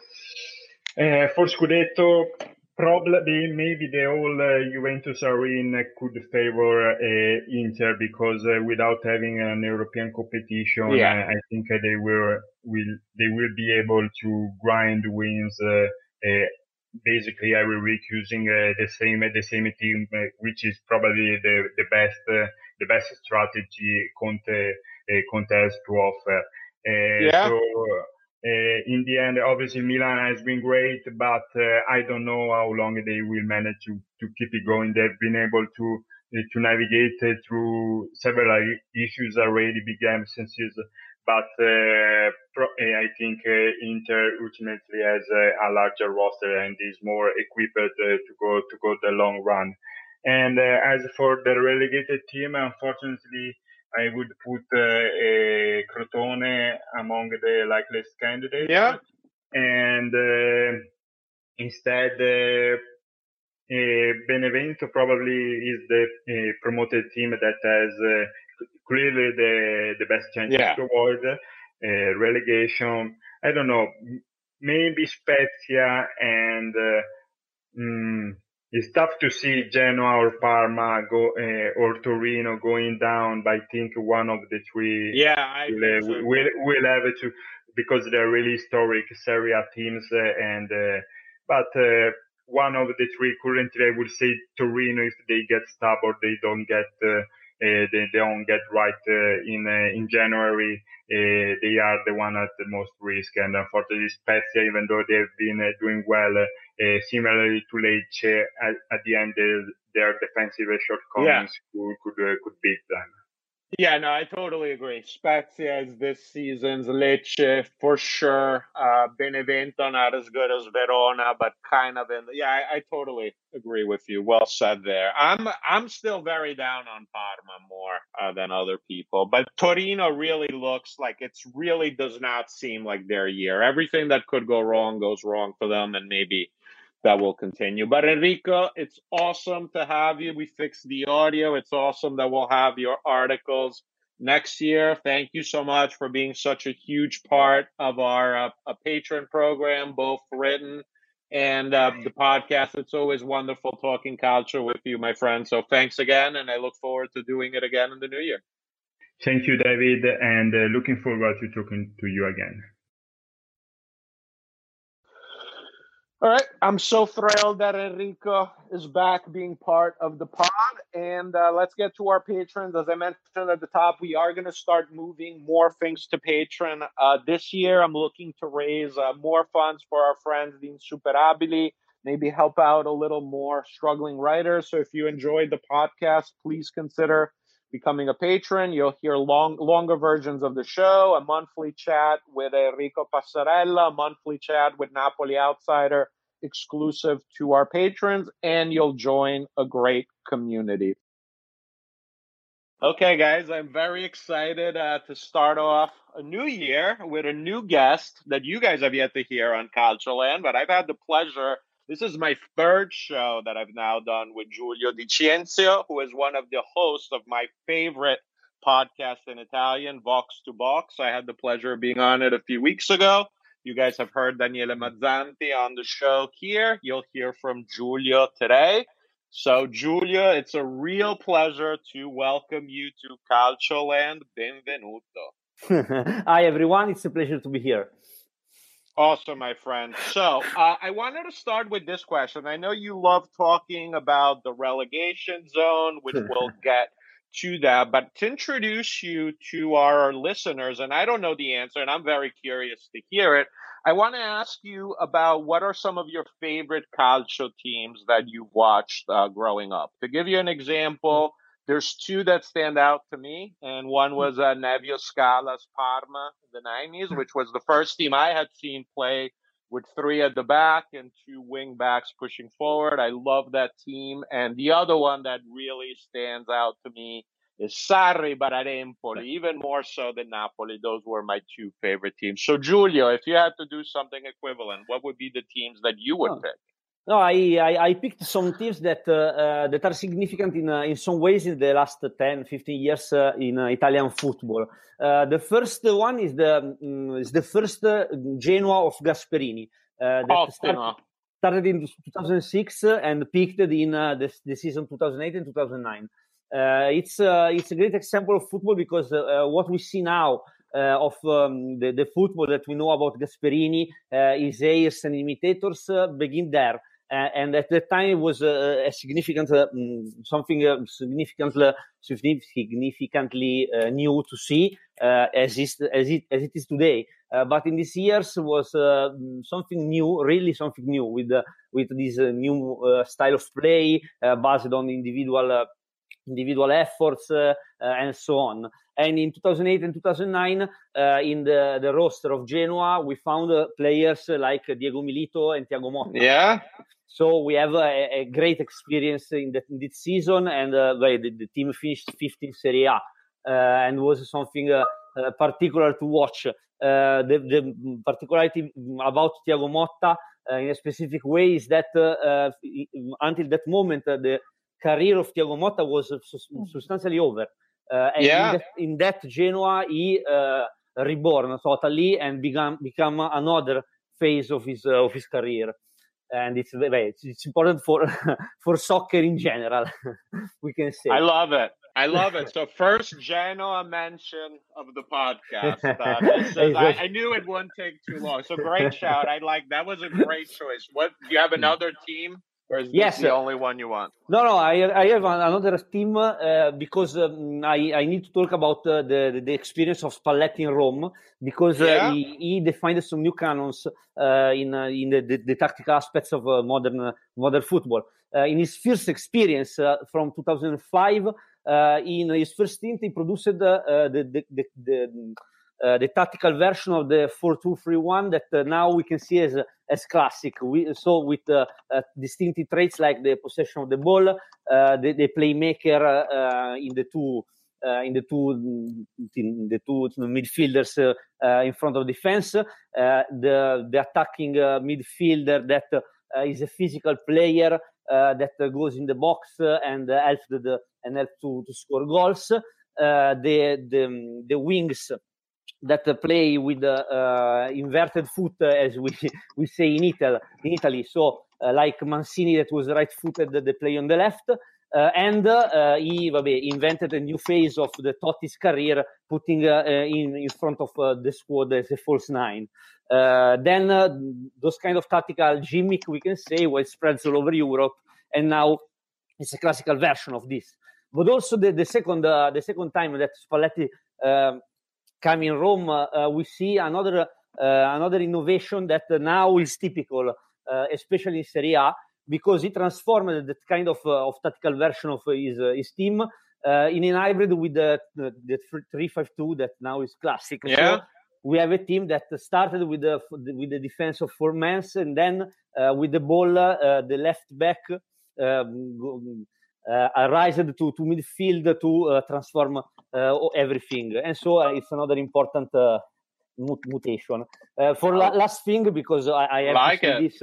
For Scudetto, probably maybe the whole Juventus arena could favor Inter, because without having an European competition, I think they will be able to grind wins basically every week using the same team, which is probably the best strategy Conte has to offer. So in the end, obviously Milan has been great, but I don't know how long they will manage to keep it going. They've been able to navigate through several issues already, big absences, but I think Inter ultimately has a larger roster and is more equipped to go the long run. And as for the relegated team, unfortunately, I would put Crotone among the likeliest candidates. Yeah. And instead, Benevento probably is the promoted team that has clearly the best chances to avoid relegation. I don't know, maybe Spezia, and it's tough to see Genoa or Parma or Torino going down, but I think one of the 3 will have to, because they're really historic Serie A teams, but one of the 3 currently, I would say Torino, if they get stuck or they don't get right in January, they are the one at the most risk. And unfortunately, Spezia, even though they've been doing well, similarly to Lecce, at the end, their defensive shortcomings could beat them. Yeah, no, I totally agree. Spezia is this season's Lecce for sure. Benevento not as good as Verona, but kind of I totally agree with you. Well said there. I'm still very down on Parma more than other people, but Torino really looks like really does not seem like their year. Everything that could go wrong goes wrong for them, and maybe that will continue. But Enrico, it's awesome to have you. We fixed the audio. It's awesome that we'll have your articles next year. Thank you so much for being such a huge part of our patron program, both written and the podcast. It's always wonderful talking culture with you, my friend. So thanks again, and I look forward to doing it again in the new year. Thank you, David, and looking forward to talking to you again. All right. I'm so thrilled that Enrico is back being part of the pod. And let's get to our patrons. As I mentioned at the top, we are going to start moving more things to Patreon. This year, I'm looking to raise more funds for our friends, the Insuperabili, maybe help out a little more struggling writers. So if you enjoyed the podcast, please consider becoming a patron. You'll hear longer versions of the show, a monthly chat with Enrico Passarella, a monthly chat with Napoli Outsider, exclusive to our patrons, and you'll join a great community. Okay, guys, I'm very excited to start off a new year with a new guest that you guys have yet to hear on Calcioland, but I've had the pleasure. This is my third show that I've now done with Giulio Di Cienzio, who is one of the hosts of my favorite podcast in Italian, Vox to Box. I had the pleasure of being on it a few weeks ago. You guys have heard Daniele Mazzanti on the show here. You'll hear from Giulio today. So, Giulio, it's a real pleasure to welcome you to Calcioland. Benvenuto. Hi, everyone. It's a pleasure to be here. Awesome, my friend. So I wanted to start with this question. I know you love talking about the relegation zone, which we'll get to that. But to introduce you to our listeners, and I don't know the answer, and I'm very curious to hear it, I want to ask you about what are some of your favorite calcio teams that you've watched growing up. To give you an example, there's two that stand out to me, and one was Nevio Scala's Parma in the 90s, which was the first team I had seen play with three at the back and two wing backs pushing forward. I love that team. And the other one that really stands out to me is Sarri, but at Empoli, even more so than Napoli. Those were my two favorite teams. So, Giulio, if you had to do something equivalent, what would be the teams that you would pick? No, I picked some teams that are significant in some ways in the last 10, 15 years in Italian football. The first one is the first Genoa of Gasperini. Started in 2006 and peaked in the season 2008 and 2009. It's a great example of football because what we see now of the football that we know about Gasperini, his heirs and imitators begin there. And at the time, it was a significant something significantly new to see as it is today. But in these years was something new, really something new with this new style of play based on individual efforts and so on. And in 2008 and 2009, in the roster of Genoa, we found players like Diego Milito and Thiago Motta. Yeah. So we have a great experience in this season, and the team finished fifth in Serie A, and was something particular to watch. The particularity about Thiago Motta in a specific way is that until that moment, the career of Thiago Motta was substantially over. And in that Genoa, he reborn totally and become another phase of his career. And it's important for soccer in general, we can say. I love it. So first Genoa mention of the podcast. I knew it wouldn't take too long. So great shout. That was a great choice. What, do you have another team? Or is this the only one you want? No, I have another team because I need to talk about the experience of Spalletti in Rome, because he defined some new canons in the tactical aspects of modern football. In his first experience from 2005, in his first stint, he produced the tactical version of the 4-2-3-1 that now we can see as classic. With distinctive traits like the possession of the ball, the playmaker in the two midfielders in front of defense, the attacking midfielder that is a physical player that goes in the box and helps to score goals. The wings that play with inverted foot, as we say in Italy. So like Mancini, that was right-footed, they play on the left. And he invented a new phase of the Totti's career, putting in front of the squad as a false nine. Then those kind of tactical gimmick, we can say, were spreads all over Europe, and now it's a classical version of this. But also the second time that Spalletti came in Rome, we see another innovation that now is typical, especially in Serie A, because he transformed that kind of tactical version of his team in a hybrid with the 3-5-2 that now is classic. Yeah. So we have a team that started with the defense of 4 men, and then with the ball, the left back rised to midfield to transform everything. And so it's another important mutation. Last thing, because I have like to say this.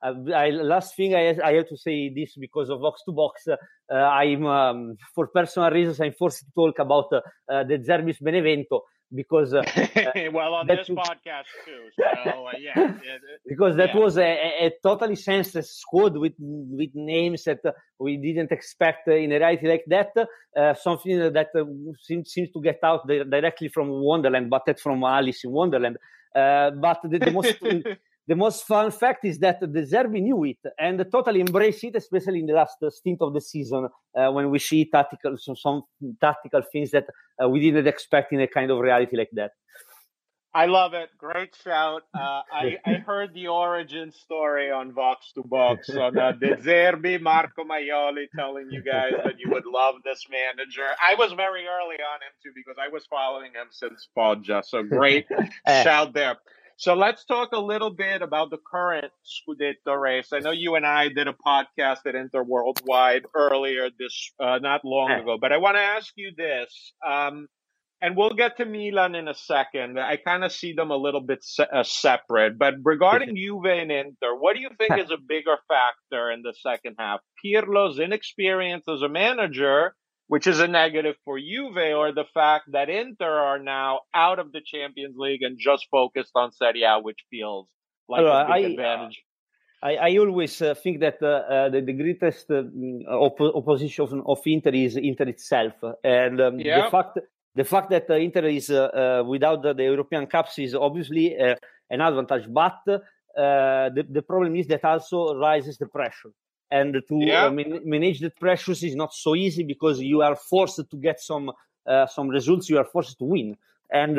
I have to say this because of Box to Box. I'm for personal reasons I'm forced to talk about the Zerbis Benevento because well, on this podcast too. So yeah, because that was a totally senseless squad with names that we didn't expect in a reality like that. Something that seems to get out directly from Wonderland, but that's from Alice in Wonderland. But the most the most fun fact is that De Zerbi knew it and totally embraced it, especially in the last stint of the season, when we see some tactical things that we didn't expect in a kind of reality like that. I love it. Great shout. I heard the origin story on Vox to Box on De Zerbi, Marco Maioli telling you guys that you would love this manager. I was very early on him too because I was following him since Foggia. So great shout there. So let's talk a little bit about the current Scudetto race. I know you and I did a podcast at Inter Worldwide earlier not long ago, but I want to ask you this, and we'll get to Milan in a second. I kind of see them a little bit separate, but regarding Juve and Inter, what do you think is a bigger factor in the second half? Pirlo's inexperience as a manager, which is a negative for Juve, or the fact that Inter are now out of the Champions League and just focused on Serie A, which feels like a big advantage? I always think that the greatest opposition of Inter is Inter itself. And the fact that Inter is without the European Cups is obviously an advantage. But the problem is that also rises the pressure. And to manage the pressures is not so easy because you are forced to get some results. You are forced to win, and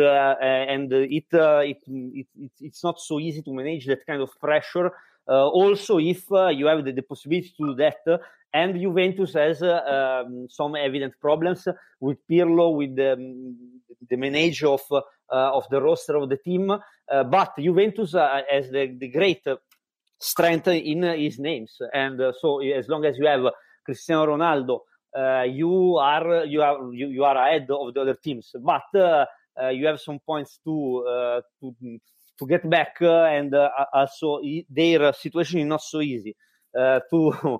it's not so easy to manage that kind of pressure. Also, if you have the possibility to do that, and Juventus has some evident problems with Pirlo, with the manage of the roster of the team, but Juventus has the great strength in his names, and so as long as you have Cristiano Ronaldo, you are ahead of the other teams. But you have some points to get back, and also their situation is not so easy to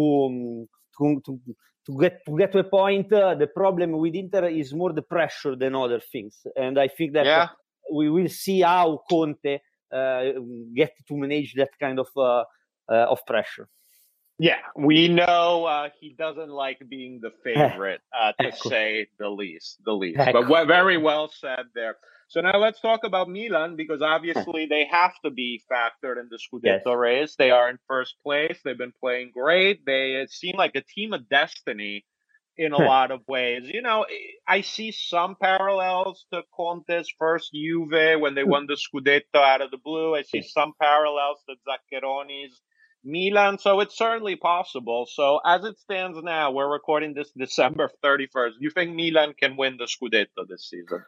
get to a point. The problem with Inter is more the pressure than other things, and I think that we will see how Conte get to manage that kind of pressure. Yeah, we know he doesn't like being the favorite, to say the least. But very well said there. So now let's talk about Milan, because obviously they have to be factored in the Scudetto race. They are in first place. They've been playing great. They seem like a team of destiny in a lot of ways. You know, I see some parallels to Conte's first Juve when they won the Scudetto out of the blue. I see some parallels to Zaccheroni's Milan. So it's certainly possible. So as it stands now, we're recording this December 31st. Do you think Milan can win the Scudetto this season?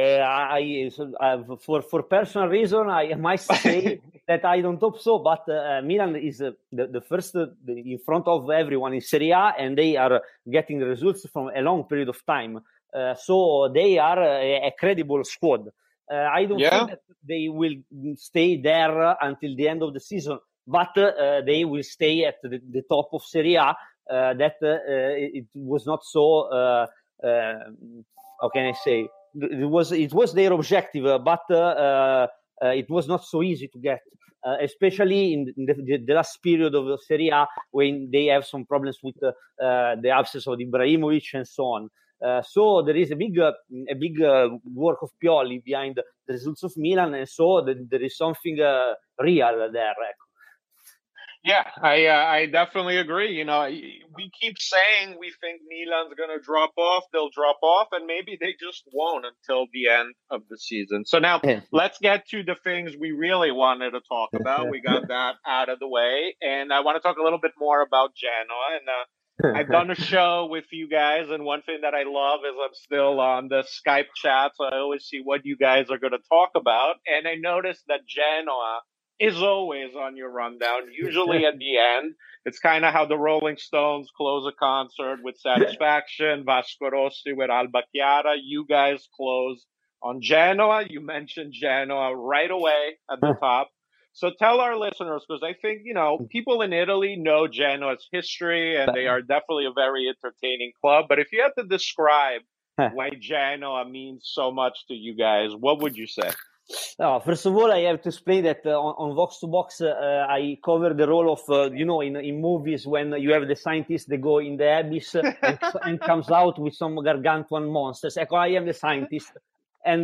For personal reason, I might say that I don't hope so. But Milan is the first in front of everyone in Serie A, and they are getting results from a long period of time. So they are a credible squad. I don't think that they will stay there until the end of the season. but they will stay at the top of Serie A. It was not so. How can I say? It was their objective, but it was not so easy to get, especially in the last period of Serie A, when they have some problems with the absence of Ibrahimovic and so on. So there is a big work of Pioli behind the results of Milan, and so there is something real there. Yeah, I definitely agree. You know, we keep saying we think Milan's going to drop off. They'll drop off, and maybe they just won't until the end of the season. So now let's get to the things we really wanted to talk about. We got that out of the way, and I want to talk a little bit more about Genoa. And I've done a show with you guys, and one thing that I love is I'm still on the Skype chat, so I always see what you guys are going to talk about. And I noticed that Genoa is always on your rundown, usually at the end. It's kind of how the Rolling Stones close a concert with Satisfaction, Vasco Rossi with Alba Chiara. You guys close on Genoa. You mentioned Genoa right away at the top. So tell our listeners, because I think, you know, people in Italy know Genoa's history, and they are definitely a very entertaining club. But if you had to describe why Genoa means so much to you guys, what would you say? First of all, I have to explain that on Vox to Box, I cover the role of, in movies when you have the scientists that go in the abyss and comes out with some gargantuan monsters. I am the scientist. And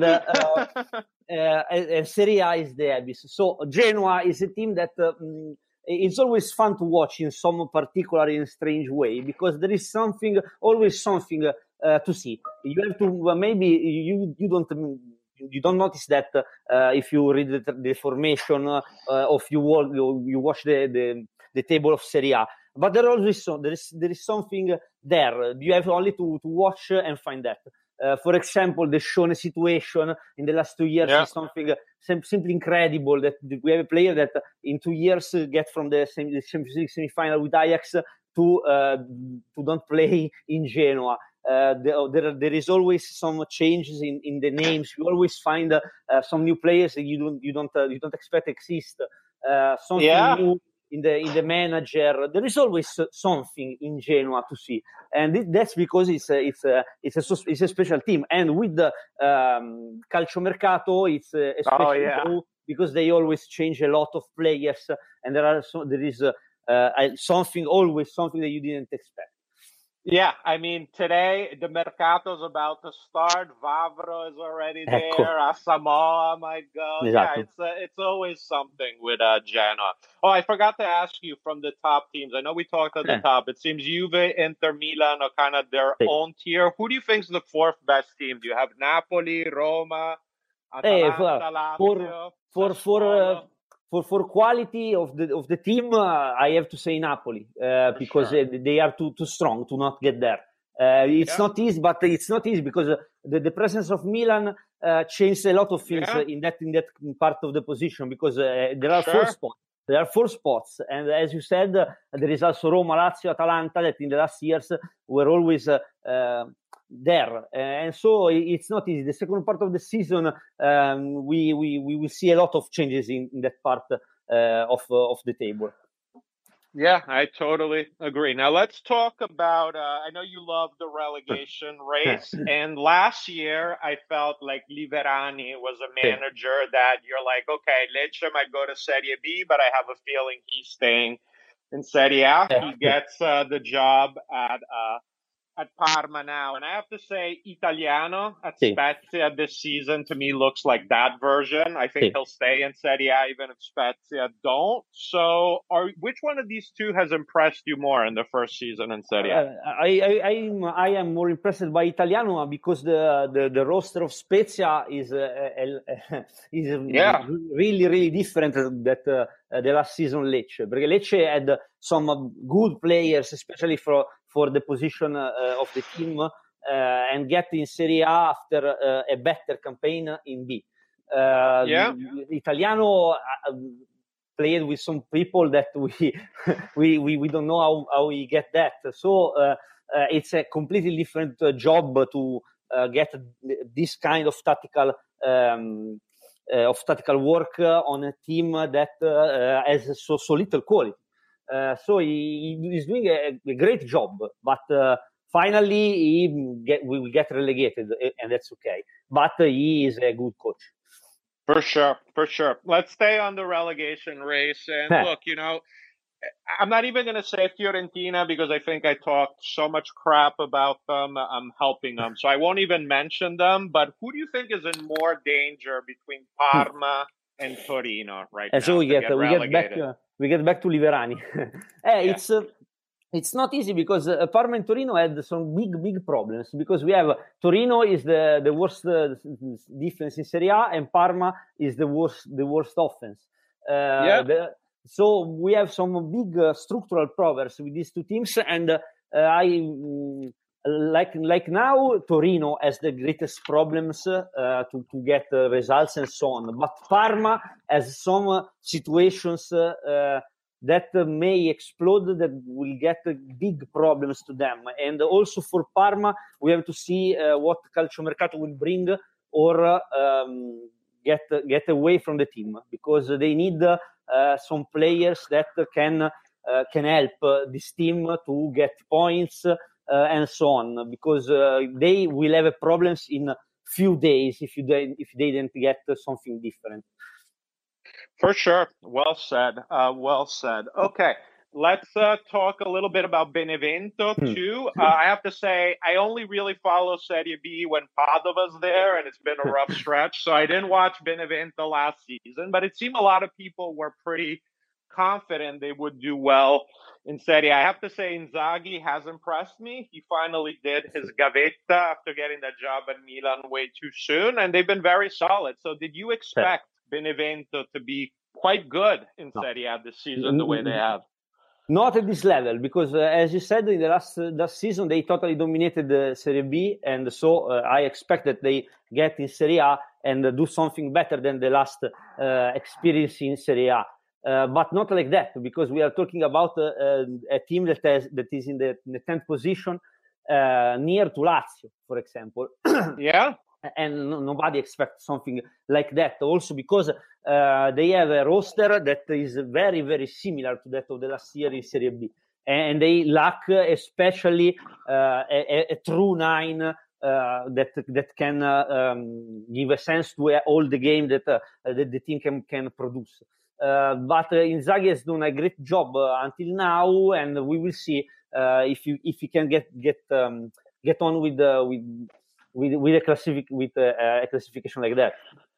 Serie A is the abyss. So Genoa is a team that it's always fun to watch in some particular and strange way, because there is always something to see. You have to, maybe you don't notice that if you read the formation or if you watch the table of Serie A. But there is something there. You have only to watch and find that. For example, the Shone situation in the last 2 years is something simply incredible. That we have a player that in 2 years get from the Champions League semi-final with Ajax to don't play in Genoa. There is always some changes in the names. You always find some new players that you don't expect exist. Something new in the manager. There is always something in Genoa to see, and that's because it's a special team. And with the calciomercato, it's especially because they always change a lot of players, and there is something that you didn't expect. Yeah, I mean, today the Mercato's about to start. Vavro is already there. Asamoah might go. Exactly. Yeah, it's always something with Genoa. Oh, I forgot to ask you from the top teams. I know we talked at the top. It seems Juve, Inter, Milan are kind of their own tier. Who do you think is the fourth best team? Do you have Napoli, Roma, Atalanta, Lazio? For quality of the team, I have to say Napoli because they are too strong to not get there. It's not easy, but it's not easy because the presence of Milan changed a lot of things in that part of the position, because there are 4 spots. There are 4 spots, and as you said, there is also Roma, Lazio, Atalanta that in the last years were always there, and so it's not easy. The second part of the season, we will see a lot of changes in that part of the table. Yeah, I totally agree. Now let's talk about, I know you love the relegation race, and last year I felt like Liverani was a manager that you're like, okay, Lecce might go to Serie B, but I have a feeling he's staying in Serie A. He gets the job at Parma now, and I have to say Italiano at Spezia this season to me looks like that version. I think he'll stay in Serie A even if Spezia don't. So which one of these two has impressed you more in the first season in Serie A? I am more impressed by Italiano because the roster of Spezia is really, really different than the last season Lecce. Because Lecce had some good players, especially for the position of the team, and get in Serie A after a better campaign in B. Italiano played with some people that we don't know how he get that. So it's a completely different job to get this kind of tactical of tactical work on a team that has so little quality. So he's doing a great job, but finally he will get relegated, and that's okay. But he is a good coach. For sure, for sure. Let's stay on the relegation race. And look, I'm not even going to say Fiorentina because I think I talked so much crap about them. I'm helping them. So I won't even mention them. But who do you think is in more danger between Parma and Torino right now? So we get back to Liverani. It's not easy because Parma and Torino had some big problems, because we have Torino is the worst defense in Serie A, and Parma is the worst offense. So we have some big structural problems with these two teams, and like now Torino has the greatest problems to get results and so on, but Parma has some situations that may explode, that will get big problems to them. And also for Parma, we have to see what Calciomercato will bring, or get away from the team, because they need some players that can help this team to get points and so on, because they will have problems in few days if they didn't get something different. For sure. Well said. Well said. Okay. Let's talk a little bit about Benevento too. I have to say, I only really follow Serie B when Padova's there, and it's been a rough stretch. So I didn't watch Benevento last season, but it seemed a lot of people were pretty confident they would do well in Serie A. I have to say, Inzaghi has impressed me. He finally did his gavetta after getting that job at Milan way too soon, and they've been very solid. So did you expect Benevento to be quite good in Serie A this season the way they have? Not at this level, because as you said, in the last season they totally dominated the Serie B, and so I expect that they get in Serie A and do something better than the last experience in Serie A. But not like that, because we are talking about a team that is in the 10th position, near to Lazio, for example. Yeah. And nobody expects something like that. Also because they have a roster that is very, very similar to that of the last year in Serie B. And they lack especially a true nine that can give a sense to all the game that the team can produce. But Inzaghi has done a great job until now, and we will see if he can get on with a classification like that.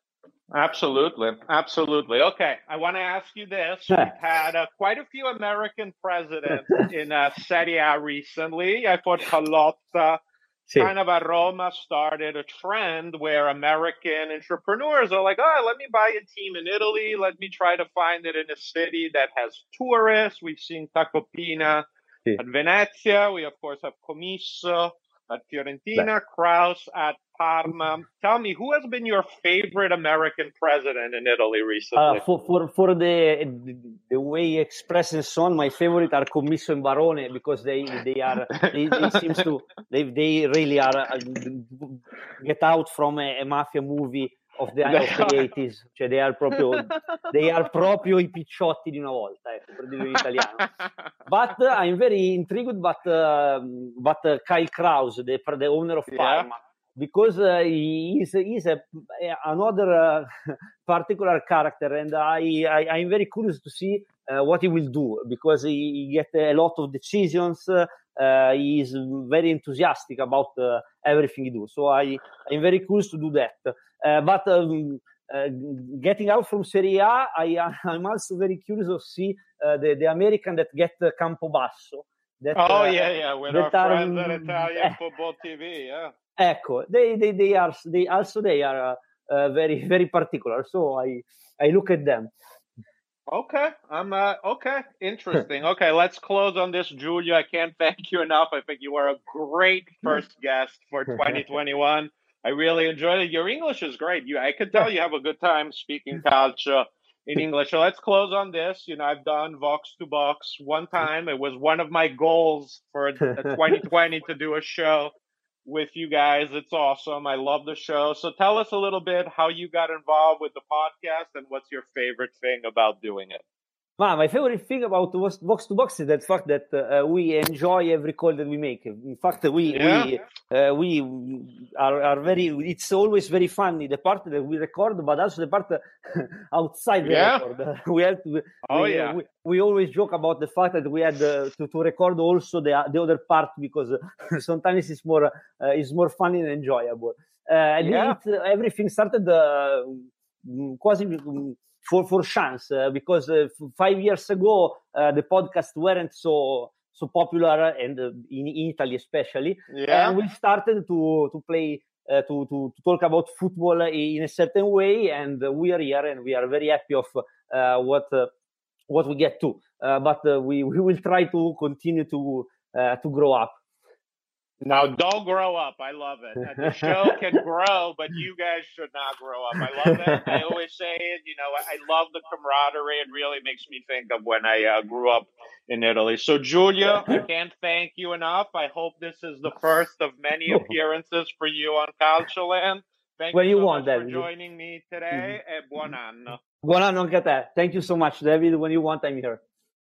Absolutely. Okay, I want to ask you this. We've had quite a few American presidents in Serie A recently. I thought Pallotta, kind of at Roma, started a trend where American entrepreneurs are like, oh, let me buy a team in Italy. Let me try to find it in a city that has tourists. We've seen Tacopina at Venezia. We, of course, have Commisso at Fiorentina, Kraus at Parma. Tell me, who has been your favorite American president in Italy recently? For the way he expresses and so on, my favorite are Commisso and Barone, because they really are get out from a mafia movie of the 80s. Cioè they are proprio i picciotti di una volta, per dirlo in italiano. But I'm very intrigued but Kyle Kraus, the owner of Parma, because he's another particular character, and I'm very curious to see what he will do, because he gets a lot of decisions. He is very enthusiastic about everything he does. So I'm very curious to do that. But getting out from Serie A, I'm also very curious to see the American that get Campobasso. With our friends at Italian Football TV, Ecco, they are very, very particular. So I look at them. Okay, interesting. Okay, let's close on this, Giulio. I can't thank you enough. I think you were a great first guest for 2021. I really enjoyed it. Your English is great. I could tell you have a good time speaking calcio in English. So let's close on this. I've done Vox to Box one time. It was one of my goals for 2020 to do a show with you guys. It's awesome. I love the show. So tell us a little bit how you got involved with the podcast and what's your favorite thing about doing it. My favorite thing about Box to Box is the fact that we enjoy every call that we make. In fact, we are very. It's always very funny the part that we record, but also the part outside the record. We have to. We always joke about the fact that we had to record also the other part because sometimes it's more funny and enjoyable. Everything started quasi. For chance because 5 years ago the podcast weren't so popular and in Italy especially, and we started to play to talk about football in a certain way, and we are here and we are very happy of what we get to, but we will try to continue to grow up. Now, don't grow up. I love it. The show can grow, but you guys should not grow up. I love it. I always say it. I love the camaraderie. It really makes me think of when I grew up in Italy. So, Giulio, I can't thank you enough. I hope this is the first of many appearances for you on Calcioland. Thank you so much for joining me today, e buon anno. Buon anno anche a te. Thank you so much, David. When you want, I'm here.